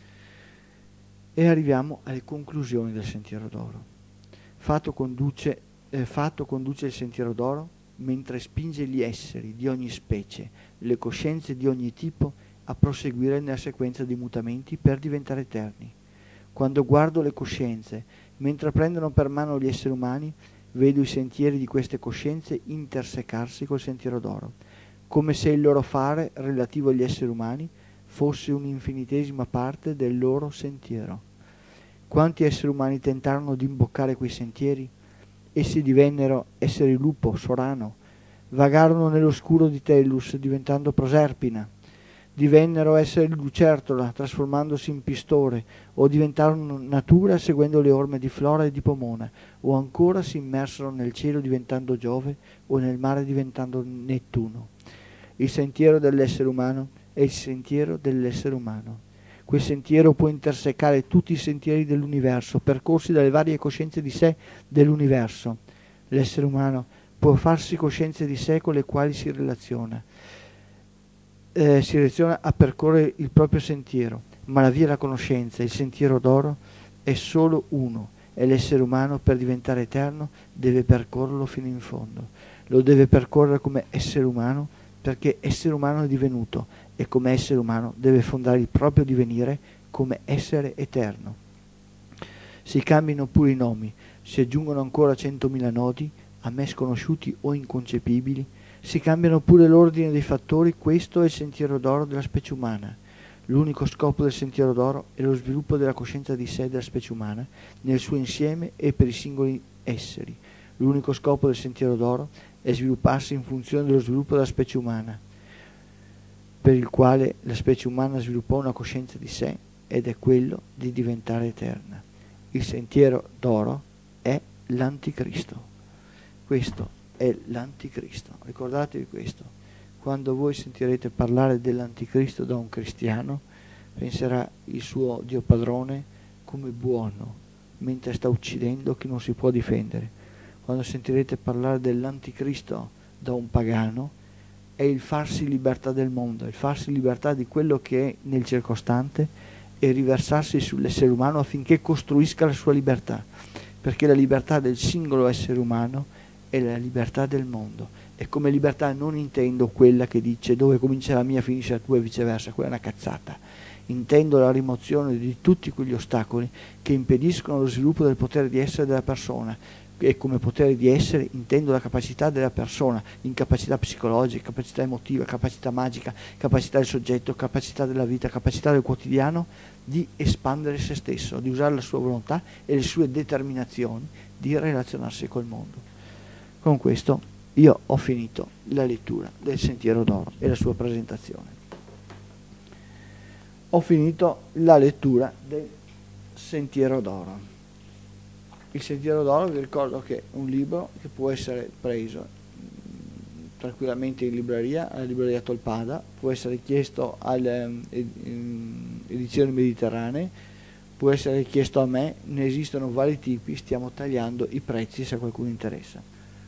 E arriviamo alle conclusioni del Sentiero d'Oro. Fatto conduce, eh, fatto conduce il Sentiero d'Oro mentre spinge gli esseri di ogni specie, le coscienze di ogni tipo, a proseguire nella sequenza di mutamenti per diventare eterni. Quando guardo le coscienze Mentre prendono per mano gli esseri umani, vedo i sentieri di queste coscienze intersecarsi col sentiero d'oro, come se il loro fare relativo agli esseri umani fosse un'infinitesima parte del loro sentiero. Quanti esseri umani tentarono di imboccare quei sentieri? Essi divennero esseri lupo, sorano, vagarono nell'oscuro di Tellus diventando Proserpina, divennero esseri lucertola trasformandosi in pistore, o diventarono natura seguendo le orme di Flora e di Pomona, o ancora si immersero nel cielo diventando Giove o nel mare diventando Nettuno. Il sentiero dell'essere umano è il sentiero dell'essere umano. Quel sentiero può intersecare tutti i sentieri dell'universo, percorsi dalle varie coscienze di sé dell'universo. L'essere umano può farsi coscienze di sé con le quali si relaziona. Eh, si relaziona a percorrere il proprio sentiero, ma la via della conoscenza, il sentiero d'oro, è solo uno, e l'essere umano, per diventare eterno, deve percorrerlo fino in fondo. Lo deve percorrere come essere umano, perché essere umano è divenuto, e come essere umano deve fondare il proprio divenire come essere eterno. Si cambiano pure i nomi, si aggiungono ancora centomila nodi, a me sconosciuti o inconcepibili, si cambiano pure l'ordine dei fattori. Questo è il sentiero d'oro della specie umana. L'unico scopo del sentiero d'oro è lo sviluppo della coscienza di sé della specie umana, nel suo insieme e per i singoli esseri. L'unico scopo del sentiero d'oro è svilupparsi in funzione dello sviluppo della specie umana, per il quale la specie umana sviluppò una coscienza di sé, ed è quello di diventare eterna. Il sentiero d'oro è l'anticristo. Questo è l'anticristo. Ricordatevi questo. Quando voi sentirete parlare dell'anticristo da un cristiano, penserà il suo Dio padrone come buono, mentre sta uccidendo chi non si può difendere. Quando sentirete parlare dell'anticristo da un pagano, è il farsi libertà del mondo, il farsi libertà di quello che è nel circostante e riversarsi sull'essere umano affinché costruisca la sua libertà, perché la libertà del singolo essere umano è la libertà del mondo. E come libertà non intendo quella che dice dove comincia la mia finisce la tua e viceversa, quella è una cazzata. Intendo la rimozione di tutti quegli ostacoli che impediscono lo sviluppo del potere di essere della persona, e come potere di essere intendo la capacità della persona, incapacità psicologica, capacità emotiva, capacità magica, capacità del soggetto, capacità della vita, capacità del quotidiano di espandere se stesso, di usare la sua volontà e le sue determinazioni di relazionarsi col mondo. Con questo io ho finito la lettura del Sentiero d'Oro e la sua presentazione. Ho finito la lettura del Sentiero d'Oro. Il Sentiero d'Oro, vi ricordo che è un libro che può essere preso mh, tranquillamente in libreria, alla libreria Tolpada, può essere chiesto alle um, edizioni mediterranee, può essere chiesto a me, ne esistono vari tipi, stiamo tagliando i prezzi se a qualcuno interessa.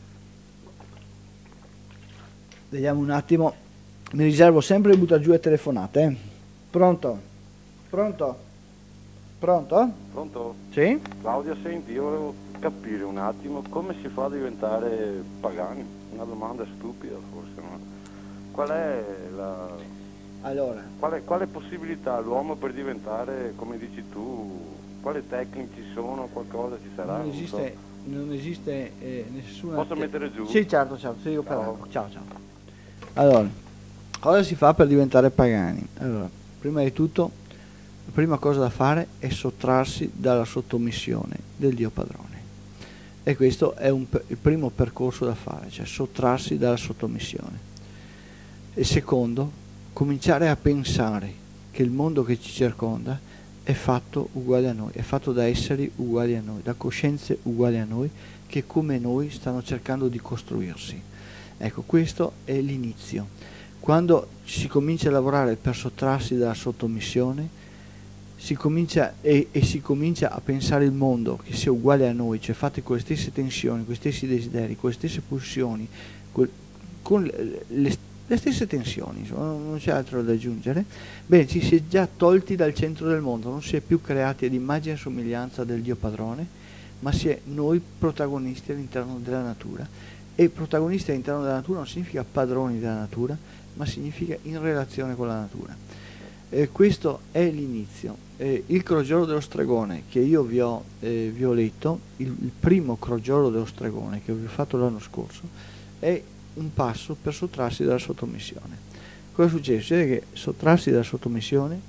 Vediamo un attimo, mi riservo sempre di buttare giù le telefonate. Eh. Pronto? Pronto? Pronto? Pronto? Sì? Claudia, senti, io volevo capire un attimo come si fa a diventare pagani. Una domanda stupida forse, ma qual è la... Allora. Quale, quale possibilità ha l'uomo per diventare, come dici tu, quali tecniche ci sono, qualcosa ci sarà? Non esiste, non so. non esiste eh, nessuna... Posso mettere giù? Sì, certo, certo, sì, io ciao. parlo. Ciao, ciao. Allora, cosa si fa per diventare pagani? Allora, prima di tutto, la prima cosa da fare è sottrarsi dalla sottomissione del Dio padrone. E questo è un, il primo percorso da fare, cioè sottrarsi dalla sottomissione. E secondo, cominciare a pensare che il mondo che ci circonda è fatto uguale a noi, è fatto da esseri uguali a noi, da coscienze uguali a noi, che come noi stanno cercando di costruirsi. Ecco, questo è l'inizio. Quando si comincia a lavorare per sottrarsi dalla sottomissione, si comincia e, e si comincia a pensare il mondo che sia uguale a noi, cioè fatto con le stesse tensioni, con gli stessi desideri, con le stesse pulsioni, con, con le, le, le stesse tensioni, insomma, non c'è altro da aggiungere. Bene, ci si è già tolti dal centro del mondo, non si è più creati ad immagine e somiglianza del Dio padrone, ma si è noi protagonisti all'interno della natura. E protagonisti all'interno della natura non significa padroni della natura, ma significa in relazione con la natura. E questo è l'inizio. Eh, il crogiolo dello stregone che io vi ho, eh, vi ho letto, il, il primo crogiolo dello stregone che vi ho fatto l'anno scorso, è un passo per sottrarsi dalla sottomissione. Cosa succede? Succede che sottrarsi dalla sottomissione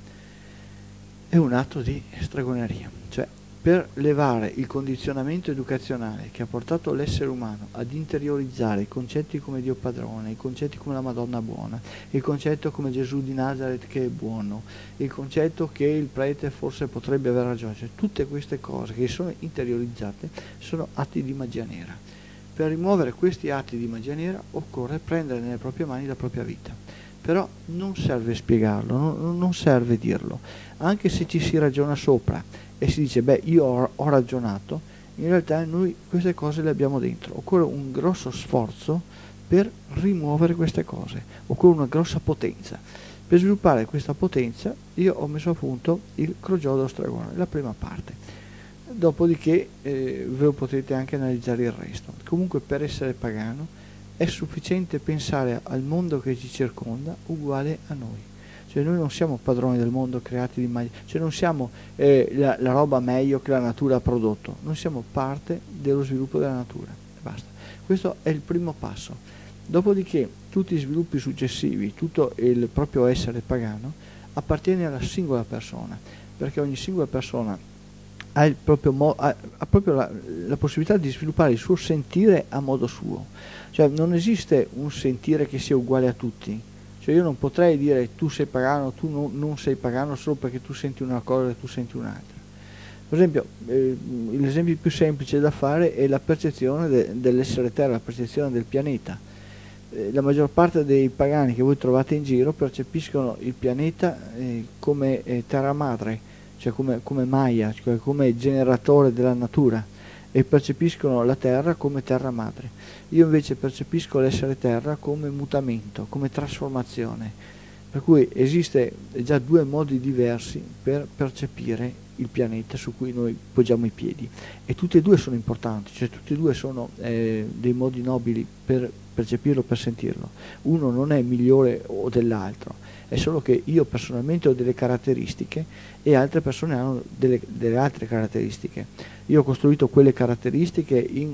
è un atto di stregoneria, cioè per levare il condizionamento educazionale che ha portato l'essere umano ad interiorizzare i concetti come Dio padrone, i concetti come la Madonna buona, il concetto come Gesù di Nazareth che è buono, il concetto che il prete forse potrebbe aver ragione, cioè tutte queste cose che sono interiorizzate sono atti di magia nera. Per rimuovere questi atti di magia nera occorre prendere nelle proprie mani la propria vita. Però non serve spiegarlo, non, non serve dirlo, anche se ci si ragiona sopra e si dice beh io ho, ho ragionato, in realtà noi queste cose le abbiamo dentro, occorre un grosso sforzo per rimuovere queste cose, occorre una grossa potenza. Per sviluppare questa potenza io ho messo a punto il crogiolo dello stregone, la prima parte, dopodiché eh, ve lo potete anche analizzare il resto. Comunque per essere pagano è sufficiente pensare al mondo che ci circonda uguale a noi. Cioè noi non siamo padroni del mondo creati di magia, cioè non siamo eh, la, la roba meglio che la natura ha prodotto, noi siamo parte dello sviluppo della natura. Basta. Questo è il primo passo. Dopodiché tutti gli sviluppi successivi, tutto il proprio essere pagano, appartiene alla singola persona, perché ogni singola persona ha, il proprio mo- ha, ha proprio la, la possibilità di sviluppare il suo sentire a modo suo. Cioè non esiste un sentire che sia uguale a tutti, cioè io non potrei dire tu sei pagano, tu no, non sei pagano solo perché tu senti una cosa e tu senti un'altra. Per esempio, eh, l'esempio più semplice da fare è la percezione de- dell'essere terra, la percezione del pianeta. Eh, la maggior parte dei pagani che voi trovate in giro percepiscono il pianeta eh, come eh, terra madre, cioè come, come Maya, cioè come generatore della natura, e percepiscono la terra come terra madre. Io invece percepisco l'essere terra come mutamento, come trasformazione, per cui esiste già due modi diversi per percepire il pianeta su cui noi poggiamo i piedi, e tutti e due sono importanti, cioè tutti e due sono eh, dei modi nobili per percepirlo, per sentirlo. Uno non è migliore o dell'altro, è solo che io personalmente ho delle caratteristiche e altre persone hanno delle, delle altre caratteristiche. Io ho costruito quelle caratteristiche in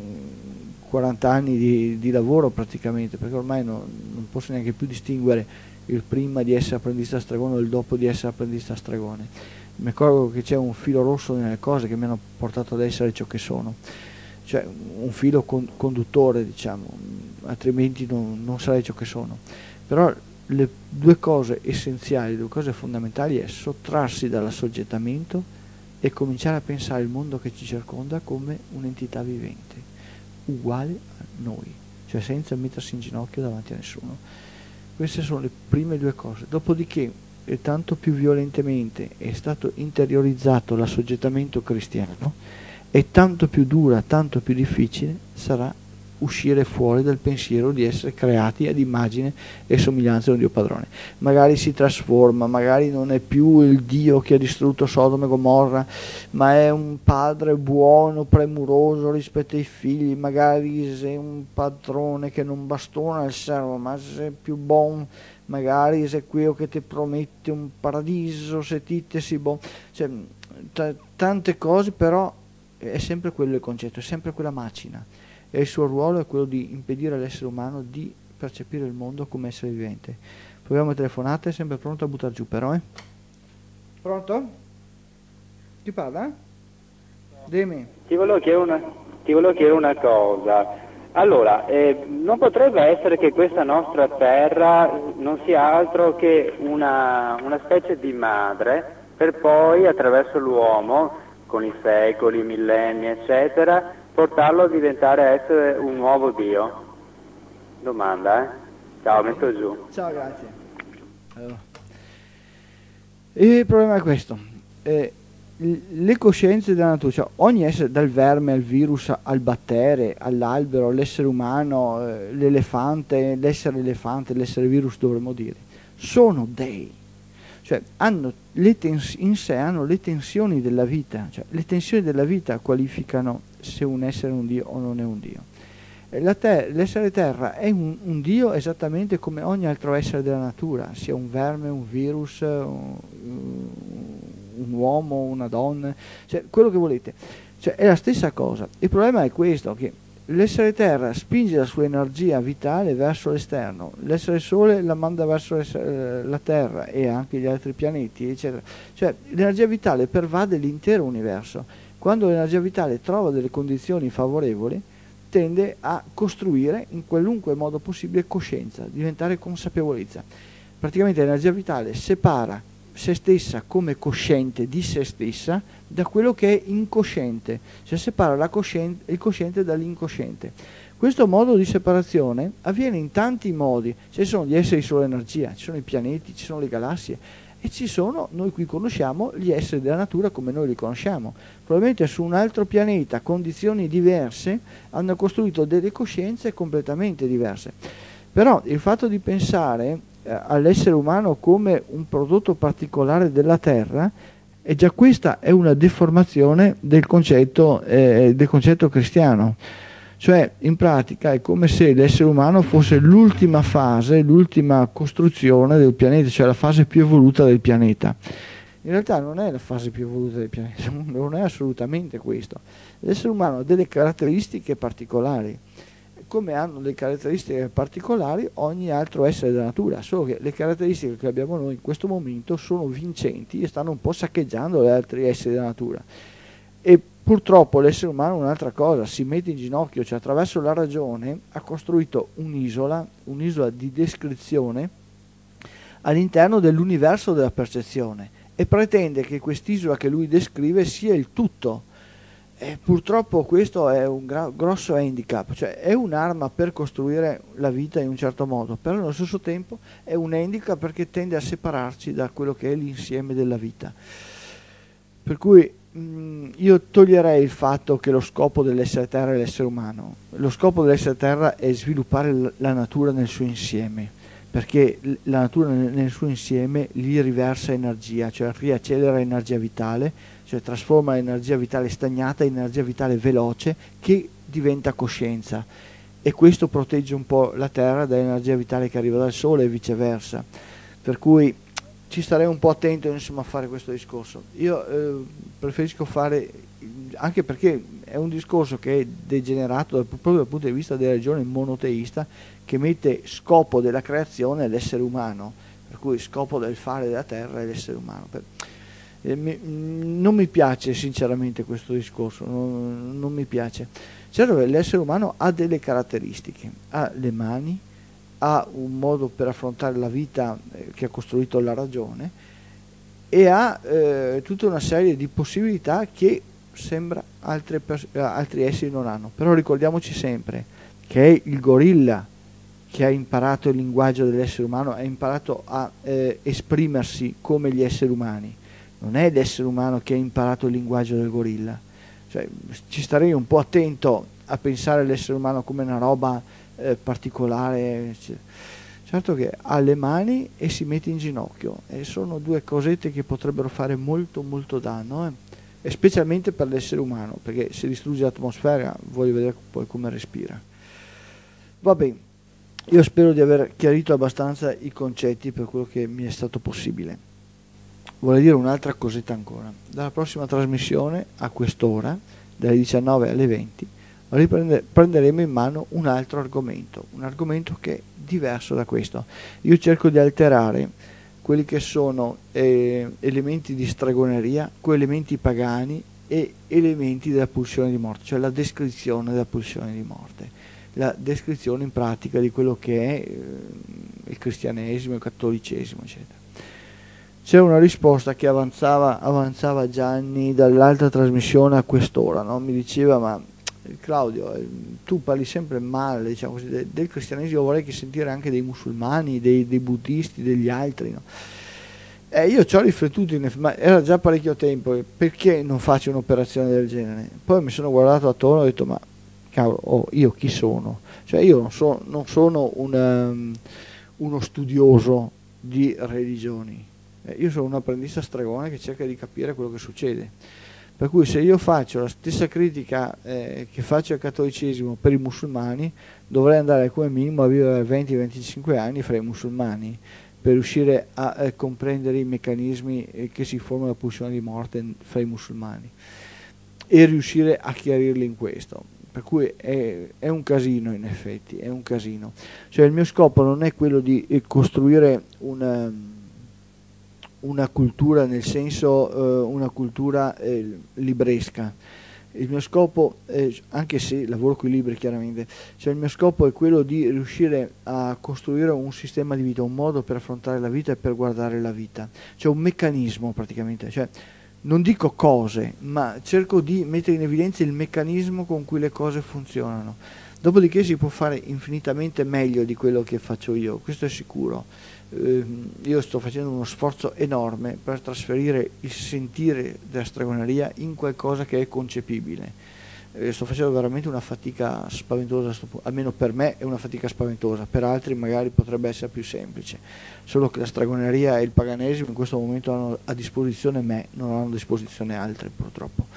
quaranta anni di, di lavoro praticamente, perché ormai non, non posso neanche più distinguere il prima di essere apprendista stregone o il dopo di essere apprendista stregone. Mi accorgo che c'è un filo rosso nelle cose che mi hanno portato ad essere ciò che sono, cioè un filo con, conduttore, diciamo, altrimenti non, non sarei ciò che sono. Però le due cose essenziali, le due cose fondamentali è sottrarsi dall'assoggettamento e cominciare a pensare il mondo che ci circonda come un'entità vivente, uguale a noi, cioè senza mettersi in ginocchio davanti a nessuno. Queste sono le prime due cose. Dopodiché, e tanto più violentemente è stato interiorizzato l'assoggettamento cristiano, e tanto più dura, tanto più difficile sarà uscire fuori dal pensiero di essere creati ad immagine e somiglianza di un Dio padrone. Magari si trasforma, magari non è più il Dio che ha distrutto Sodoma e Gomorra, ma è un padre buono, premuroso rispetto ai figli, magari sei un padrone che non bastona il servo, ma sei più buono, magari sei quello che ti promette un paradiso se ti te si buono, cioè, t- tante cose, però è sempre quello il concetto, è sempre quella macina, e il suo ruolo è quello di impedire all'essere umano di percepire il mondo come essere vivente. Proviamo le telefonate, sempre pronto a buttare giù però, eh? Pronto? Chi parla? Dimmi. Ti volevo chiedere una, ti volevo chiedere una cosa. Allora, eh, non potrebbe essere che questa nostra terra non sia altro che una, una specie di madre, per poi attraverso l'uomo, con i secoli, i millenni, eccetera, portarlo a diventare essere un nuovo Dio? Domanda, eh? Ciao, metto giù. Ciao, grazie. Allora. Il problema è questo. Eh, le coscienze della natura, cioè ogni essere, dal verme al virus al battere, all'albero, all'essere umano, eh, l'elefante, l'essere elefante, l'essere virus dovremmo dire, sono dei, cioè hanno le tens- in sé hanno le tensioni della vita, cioè le tensioni della vita qualificano se un essere è un Dio o non è un Dio. La te- l'essere terra è un, un dio esattamente come ogni altro essere della natura, sia un verme, un virus, un, un uomo, una donna, cioè quello che volete, cioè è la stessa cosa. Il problema è questo, che l'essere terra spinge la sua energia vitale verso l'esterno, l'essere sole la manda verso la terra e anche gli altri pianeti, eccetera. Cioè l'energia vitale pervade l'intero universo. Quando l'energia vitale trova delle condizioni favorevoli, tende a costruire in qualunque modo possibile coscienza, diventare consapevolezza. Praticamente l'energia vitale separa se stessa come cosciente di se stessa da quello che è incosciente, cioè separa la cosciente, il cosciente dall'incosciente. Questo modo di separazione avviene in tanti modi. Ci sono gli esseri solo energia, ci sono i pianeti, ci sono le galassie e ci sono, noi qui conosciamo, gli esseri della natura come noi li conosciamo. Probabilmente su un altro pianeta, condizioni diverse, hanno costruito delle coscienze completamente diverse. Però il fatto di pensare eh, all'essere umano come un prodotto particolare della Terra, e già questa è una deformazione del concetto, eh, del concetto cristiano. Cioè, in pratica è come se l'essere umano fosse l'ultima fase, l'ultima costruzione del pianeta, cioè la fase più evoluta del pianeta. In realtà non è la fase più evoluta del pianeta, non è assolutamente questo. L'essere umano ha delle caratteristiche particolari, come hanno le caratteristiche particolari ogni altro essere della natura, solo che le caratteristiche che abbiamo noi in questo momento sono vincenti e stanno un po' saccheggiando gli altri esseri della natura. E purtroppo l'essere umano è un'altra cosa, si mette in ginocchio, cioè attraverso la ragione ha costruito un'isola, un'isola di descrizione all'interno dell'universo della percezione e pretende che quest'isola che lui descrive sia il tutto. E purtroppo questo è un gra- grosso handicap, cioè è un'arma per costruire la vita in un certo modo, però allo stesso tempo è un handicap perché tende a separarci da quello che è l'insieme della vita. Per cui mh, io toglierei il fatto che lo scopo dell'essere terra è l'essere umano. Lo scopo dell'essere terra è sviluppare l- la natura nel suo insieme, perché l- la natura nel, nel suo insieme gli riversa energia, cioè riaccelera energia vitale, cioè trasforma l'energia vitale stagnata in energia vitale veloce che diventa coscienza, e questo protegge un po' la Terra dall'energia vitale che arriva dal Sole e viceversa. Per cui ci starei un po' attento, insomma, a fare questo discorso. Io eh, preferisco fare, anche perché è un discorso che è degenerato dal, proprio dal punto di vista della religione monoteista, che mette scopo della creazione all'essere umano, per cui scopo del fare della Terra è l'essere umano. Per, eh, mi, non mi piace sinceramente questo discorso, non, non mi piace. Certo che l'essere umano ha delle caratteristiche, ha le mani, ha un modo per affrontare la vita eh, che ha costruito la ragione, e ha eh, tutta una serie di possibilità che sembra altre pers- altri esseri non hanno. Però ricordiamoci sempre che è il gorilla che ha imparato il linguaggio dell'essere umano, ha imparato a eh, esprimersi come gli esseri umani, non è l'essere umano che ha imparato il linguaggio del gorilla. Cioè, ci starei un po' attento a pensare all'essere umano come una roba eh, particolare. Certo che ha le mani e si mette in ginocchio, e sono due cosette che potrebbero fare molto molto danno, eh? E specialmente per l'essere umano, perché se distrugge l'atmosfera voglio vedere poi come respira. Va bene, io spero di aver chiarito abbastanza i concetti per quello che mi è stato possibile. Vorrei dire un'altra cosetta ancora. Dalla prossima trasmissione, a quest'ora, dalle diciannove alle venti, riprende, prenderemo in mano un altro argomento, un argomento che è diverso da questo. Io cerco di alterare quelli che sono eh, elementi di stregoneria con elementi pagani e elementi della pulsione di morte, cioè la descrizione della pulsione di morte, la descrizione in pratica di quello che è eh, il cristianesimo, il cattolicesimo, eccetera. C'è una risposta che avanzava, avanzava Gianni dall'altra trasmissione a quest'ora, no? Mi diceva: ma Claudio, tu parli sempre male, diciamo così, del, del cristianesimo, vorrei che sentire anche dei musulmani, dei, dei buddisti, degli altri, no? E io ci ho riflettuto, in, ma era già parecchio tempo, perché non faccio un'operazione del genere? Poi mi sono guardato attorno e ho detto: ma cavolo, oh, io chi sono? Cioè io non, so, non sono un, um, uno studioso di religioni. Io sono un apprendista stregone che cerca di capire quello che succede. Per cui se io faccio la stessa critica eh, che faccio al cattolicesimo per i musulmani, dovrei andare come minimo a vivere venti venticinque anni fra i musulmani per riuscire a eh, comprendere i meccanismi eh, che si formano la pulsione di morte fra i musulmani e riuscire a chiarirli in questo. Per cui è, è un casino, in effetti, è un casino. Cioè il mio scopo non è quello di eh, costruire una, una cultura, nel senso eh, una cultura eh, libresca. Il mio scopo, eh, anche se lavoro con i libri chiaramente, cioè il mio scopo è quello di riuscire a costruire un sistema di vita, un modo per affrontare la vita e per guardare la vita, cioè un meccanismo praticamente, cioè non dico cose, ma cerco di mettere in evidenza il meccanismo con cui le cose funzionano. Dopodiché si può fare infinitamente meglio di quello che faccio io, questo è sicuro. Eh, io sto facendo uno sforzo enorme per trasferire il sentire della stregoneria in qualcosa che è concepibile. Eh, sto facendo veramente una fatica spaventosa, almeno per me è una fatica spaventosa, per altri magari potrebbe essere più semplice, solo che la stregoneria e il paganesimo in questo momento hanno a disposizione me, non hanno a disposizione altri purtroppo.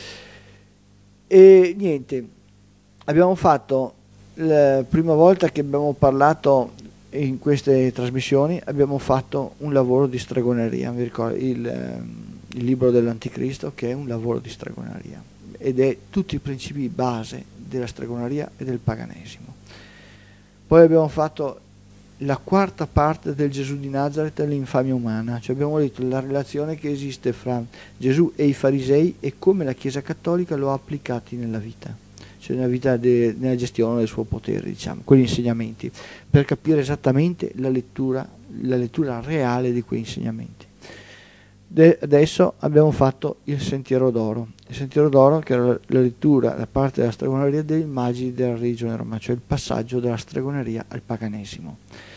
E niente, abbiamo fatto la prima volta che abbiamo parlato in queste trasmissioni, abbiamo fatto un lavoro di stregoneria, vi ricordo il, il libro dell'Anticristo, che è un lavoro di stregoneria ed è tutti i principi base della stregoneria e del paganesimo. Poi abbiamo fatto la quarta parte del Gesù di Nazareth e l'infamia umana, cioè abbiamo detto la relazione che esiste fra Gesù e i farisei e come la Chiesa Cattolica lo ha applicati nella vita, cioè nella vita de, nella gestione del suo potere, diciamo, quegli insegnamenti, per capire esattamente la lettura, la lettura reale di quei insegnamenti. De, adesso abbiamo fatto il Sentiero d'Oro, il Sentiero d'Oro che era la, la lettura da parte della stregoneria dei magi della religione romana, cioè il passaggio dalla stregoneria al paganesimo.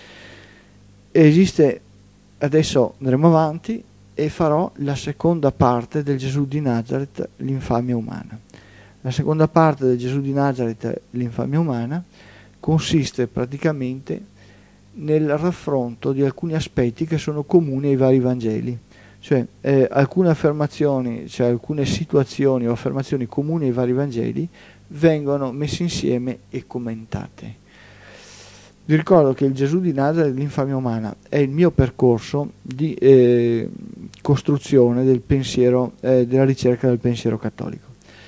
Esiste, adesso andremo avanti e farò la seconda parte del Gesù di Nazareth, l'infamia umana. La seconda parte del Gesù di Nazareth, l'infamia umana, consiste praticamente nel raffronto di alcuni aspetti che sono comuni ai vari Vangeli, cioè eh, alcune affermazioni, cioè alcune situazioni o affermazioni comuni ai vari Vangeli vengono messe insieme e commentate. Vi ricordo che il Gesù di Nazareth, l'infamia umana, è il mio percorso di eh, costruzione del pensiero, eh, della ricerca del pensiero cattolico.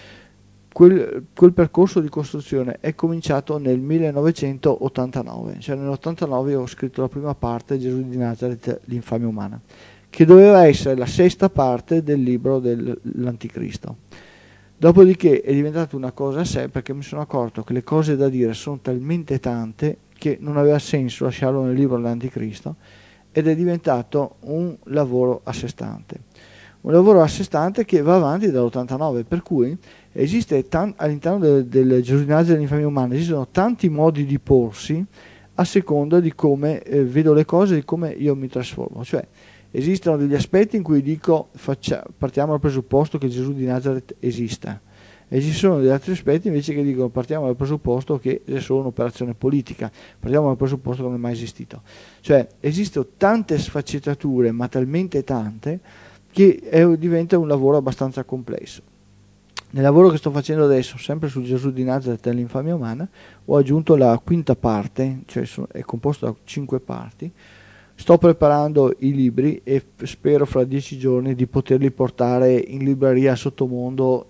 Quel, quel percorso di costruzione è cominciato nel millenovecentottantanove, cioè nell'ottantanove ho scritto la prima parte, Gesù di Nazareth, l'infamia umana, che doveva essere la sesta parte del libro dell'Anticristo. Dopodiché è diventata una cosa a sé, perché mi sono accorto che le cose da dire sono talmente tante che non aveva senso lasciarlo nel libro dell'Anticristo, ed è diventato un lavoro a sé stante. Un lavoro a sé stante che va avanti dall'ottantanove, per cui esiste tan- all'interno del, del Gesù di Nazareth dell'infamia umana esistono tanti modi di porsi a seconda di come eh, vedo le cose, di come io mi trasformo. Cioè esistono degli aspetti in cui dico faccia, partiamo dal presupposto che Gesù di Nazareth esista, e ci sono degli altri aspetti invece che dicono partiamo dal presupposto che è solo un'operazione politica, partiamo dal presupposto che non è mai esistito. Cioè esistono tante sfaccettature, ma talmente tante, che è, diventa un lavoro abbastanza complesso. Nel lavoro che sto facendo adesso, sempre su Gesù di Nazareth e l'infamia umana, ho aggiunto la quinta parte, cioè è composto da cinque parti. Sto preparando i libri e spero fra dieci giorni di poterli portare in libreria a Sottomondo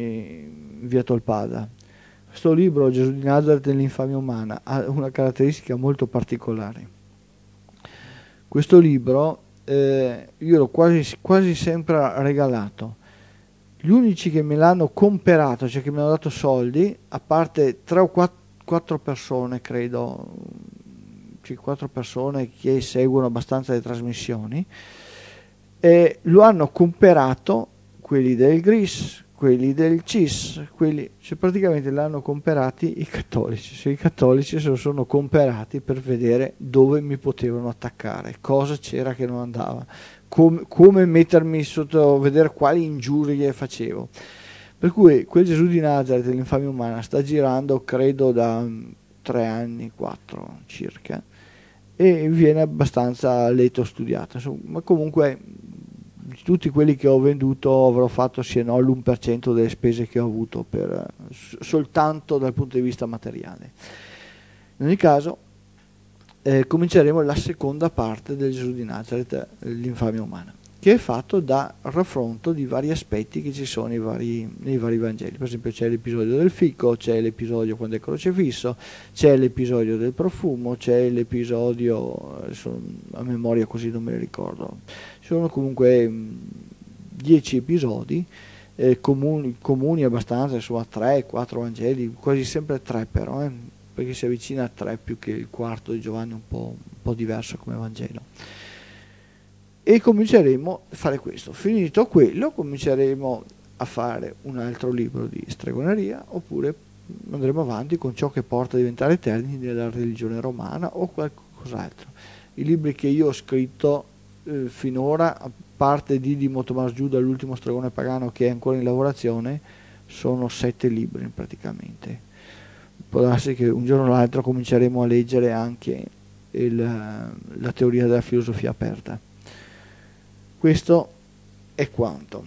in via Tolpada. Questo libro, Gesù di Nazareth e l'infamia umana, ha una caratteristica molto particolare. Questo libro eh, io l'ho quasi, quasi sempre regalato. Gli unici che me l'hanno comperato, cioè che mi hanno dato soldi, a parte tre o quattro, quattro persone, credo, quattro persone che seguono abbastanza le trasmissioni, e lo hanno comperato quelli del G R I S, quelli del C I S, quelli, cioè praticamente l'hanno comperati i cattolici, cioè i cattolici se lo sono comperati per vedere dove mi potevano attaccare, cosa c'era che non andava, com, come mettermi sotto, vedere quali ingiurie facevo. Per cui quel Gesù di Nazareth dell'infamia umana sta girando credo da tre anni, quattro circa, e viene abbastanza letto, studiato, insomma, ma comunque di tutti quelli che ho venduto avrò fatto sì e no l'uno per cento delle spese che ho avuto per, soltanto dal punto di vista materiale. In ogni caso eh, cominceremo la seconda parte del Gesù di Nazareth, l'infamia umana, che è fatto da raffronto di vari aspetti che ci sono nei vari, nei vari Vangeli. Per esempio c'è l'episodio del fico, c'è l'episodio quando è crocifisso, c'è l'episodio del profumo, c'è l'episodio, adesso a memoria così non me ne ricordo, ci sono comunque mh, dieci episodi eh, comuni, comuni abbastanza, insomma tre, quattro Vangeli, quasi sempre tre però, eh, perché si avvicina a tre più che il quarto di Giovanni, un po', un po' diverso come Vangelo. E cominceremo a fare questo. Finito quello, cominceremo a fare un altro libro di stregoneria, oppure andremo avanti con ciò che porta a diventare termini della religione romana o qualcos'altro. I libri che io ho scritto eh, finora, a parte Didimo Tommaso Giuda, l'ultimo stregone pagano che è ancora in lavorazione, sono sette libri praticamente. Può darsi che un giorno o l'altro cominceremo a leggere anche il, la teoria della filosofia aperta. Questo è quanto.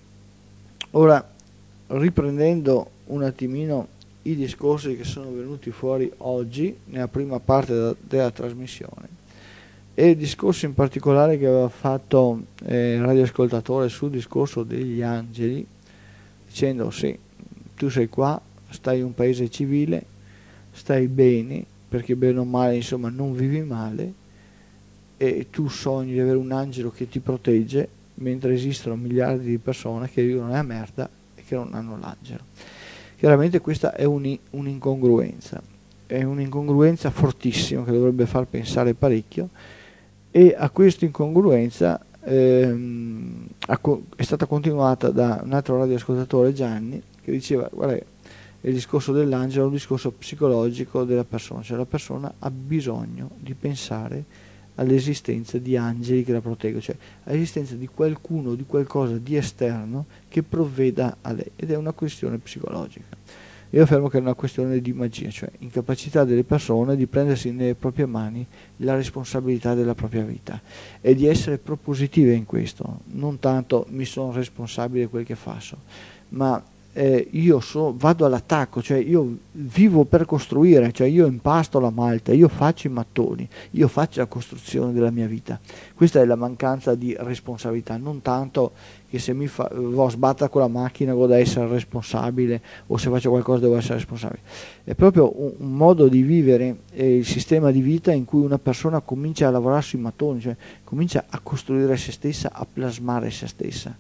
Ora, riprendendo un attimino i discorsi che sono venuti fuori oggi nella prima parte della, della trasmissione, e il discorso in particolare che aveva fatto eh, il radioascoltatore sul discorso degli angeli, dicendo sì, tu sei qua, stai in un paese civile, stai bene, perché bene o male insomma non vivi male, e tu sogni di avere un angelo che ti protegge, mentre esistono miliardi di persone che vivono nella merda e che non hanno l'angelo. Chiaramente questa è un'incongruenza, è un'incongruenza fortissima che dovrebbe far pensare parecchio, e a questa incongruenza ehm, è stata continuata da un altro radioascoltatore, Gianni, che diceva guarda, il discorso dell'angelo è un discorso psicologico della persona, cioè la persona ha bisogno di pensare all'esistenza di angeli che la proteggono, cioè all'esistenza di qualcuno, di qualcosa di esterno che provveda a lei, ed è una questione psicologica. Io affermo che è una questione di magia, cioè incapacità delle persone di prendersi nelle proprie mani la responsabilità della propria vita e di essere propositive in questo, non tanto mi sono responsabile di quel che faccio, ma eh, io so, vado all'attacco, cioè io vivo per costruire, cioè io impasto la malta, io faccio i mattoni, io faccio la costruzione della mia vita. Questa è la mancanza di responsabilità, non tanto che se mi fa, vo sbatta con la macchina devo essere responsabile, o se faccio qualcosa devo essere responsabile. È proprio un, un modo di vivere eh, il sistema di vita in cui una persona comincia a lavorare sui mattoni, cioè comincia a costruire se stessa, a plasmare se stessa.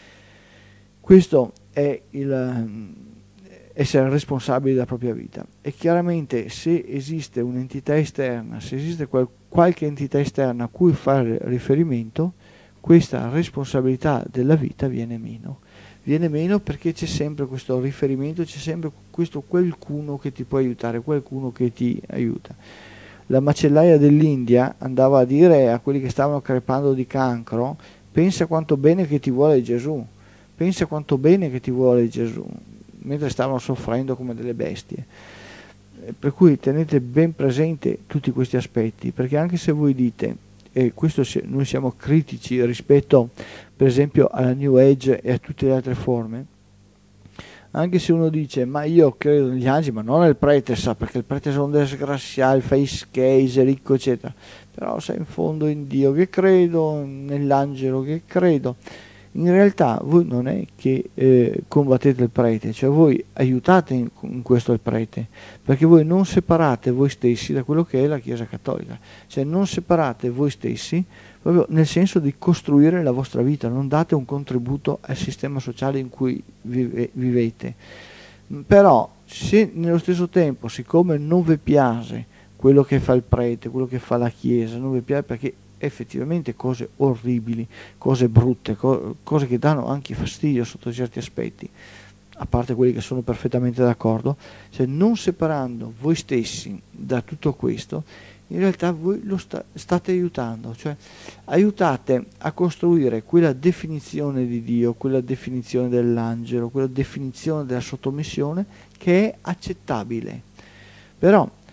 Questo è il essere responsabili della propria vita, e chiaramente se esiste un'entità esterna, se esiste qual qualche entità esterna a cui fare riferimento, questa responsabilità della vita viene meno. Viene meno perché c'è sempre questo riferimento, c'è sempre questo qualcuno che ti può aiutare, qualcuno che ti aiuta. La macellaia dell'India andava a dire a quelli che stavano crepando di cancro: pensa quanto bene che ti vuole Gesù, pensa quanto bene che ti vuole Gesù, mentre stavano soffrendo come delle bestie. Per cui tenete ben presente tutti questi aspetti, perché anche se voi dite, e questo noi siamo critici rispetto per esempio alla New Age e a tutte le altre forme, anche se uno dice ma io credo negli angeli, ma non nel prete, sa, perché il prete è un disgraziato, il face case, ricco eccetera, però sai in fondo in Dio che credo, nell'angelo che credo. In realtà voi non è che eh, combattete il prete, cioè voi aiutate in, in questo il prete, perché voi non separate voi stessi da quello che è la Chiesa Cattolica, cioè non separate voi stessi proprio nel senso di costruire la vostra vita, non date un contributo al sistema sociale in cui vive, vivete. Però se nello stesso tempo, siccome non vi piace quello che fa il prete, quello che fa la Chiesa, non vi piace perché effettivamente cose orribili, cose brutte, co cose che danno anche fastidio sotto certi aspetti, a parte quelli che sono perfettamente d'accordo, cioè non separando voi stessi da tutto questo, in realtà voi lo sta state aiutando, cioè aiutate a costruire quella definizione di Dio, quella definizione dell'angelo, quella definizione della sottomissione che è accettabile. Però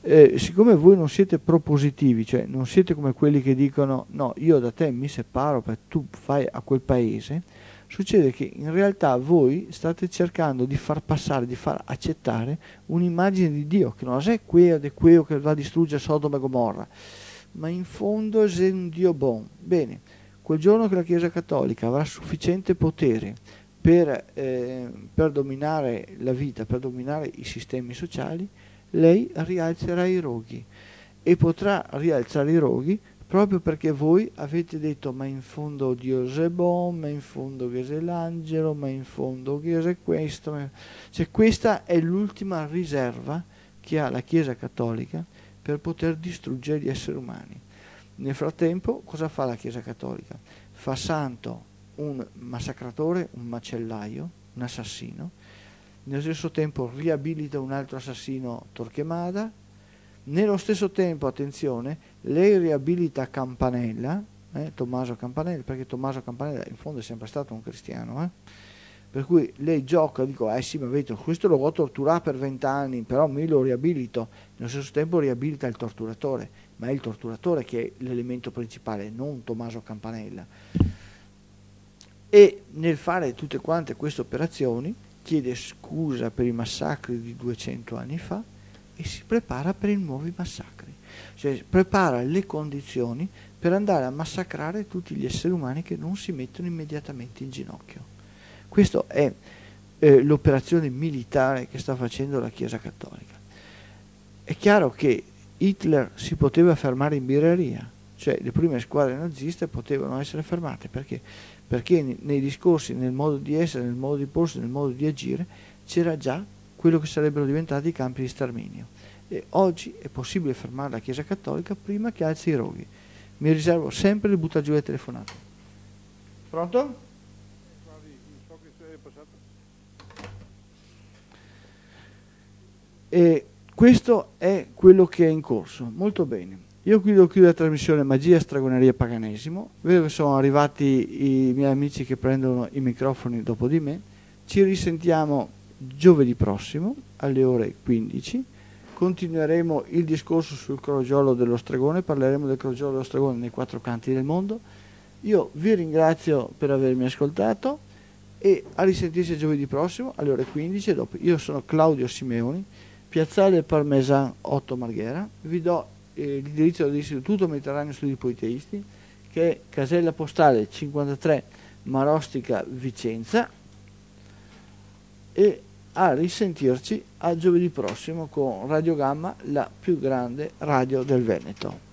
eh, siccome voi non siete propositivi, cioè non siete come quelli che dicono no, io da te mi separo perché tu fai a quel paese, succede che in realtà voi state cercando di far passare, di far accettare un'immagine di Dio, che non è quello di quello che va a distruggere Sodoma e Gomorra, ma in fondo è un Dio buono. Bene, quel giorno che la Chiesa Cattolica avrà sufficiente potere per, eh, per dominare la vita, per dominare i sistemi sociali, lei rialzerà i roghi, e potrà rialzare i roghi proprio perché voi avete detto ma in fondo Dio è buono, ma in fondo che è l'angelo, ma in fondo che è questo. Cioè, questa è l'ultima riserva che ha la Chiesa Cattolica per poter distruggere gli esseri umani. Nel frattempo cosa fa la Chiesa Cattolica? Fa santo un massacratore, un macellaio, un assassino, nello stesso tempo riabilita un altro assassino, Torquemada, nello stesso tempo, attenzione, lei riabilita Campanella, eh, Tommaso Campanella, perché Tommaso Campanella in fondo è sempre stato un cristiano, eh? Per cui lei gioca, dico, eh sì, ma vedete, questo lo ho torturato per vent'anni, però me lo riabilito, nello stesso tempo riabilita il torturatore, ma è il torturatore che è l'elemento principale, non Tommaso Campanella. E nel fare tutte quante queste operazioni chiede scusa per i massacri di duecento anni fa e si prepara per i nuovi massacri, cioè prepara le condizioni per andare a massacrare tutti gli esseri umani che non si mettono immediatamente in ginocchio. Questa è eh, l'operazione militare che sta facendo la Chiesa Cattolica. È chiaro che Hitler si poteva fermare in birreria, cioè le prime squadre naziste potevano essere fermate, perché? Perché nei discorsi, nel modo di essere, nel modo di porsi, nel modo di agire, c'era già quello che sarebbero diventati i campi di sterminio. E oggi è possibile fermare la Chiesa Cattolica prima che alzi i roghi. Mi riservo sempre di buttare giù le telefonate. Pronto? E questo è quello che è in corso. Molto bene. Io qui devo chiudere la trasmissione Magia, Stregoneria e Paganesimo. Vedo che sono arrivati i miei amici che prendono i microfoni dopo di me. Ci risentiamo giovedì prossimo alle ore quindici. Continueremo il discorso sul crogiolo dello stregone, parleremo del crogiolo dello stregone nei quattro canti del mondo. Io vi ringrazio per avermi ascoltato e a risentirci giovedì prossimo alle ore quindici. Dopo. Io sono Claudio Simeoni, Piazzale Parmesan otto Marghera. Vi do eh, l'indirizzo dell'Istituto Mediterraneo Studi Politeisti, che è casella postale cinquantatré Marostica Vicenza, e a risentirci a giovedì prossimo con Radio Gamma, la più grande radio del Veneto.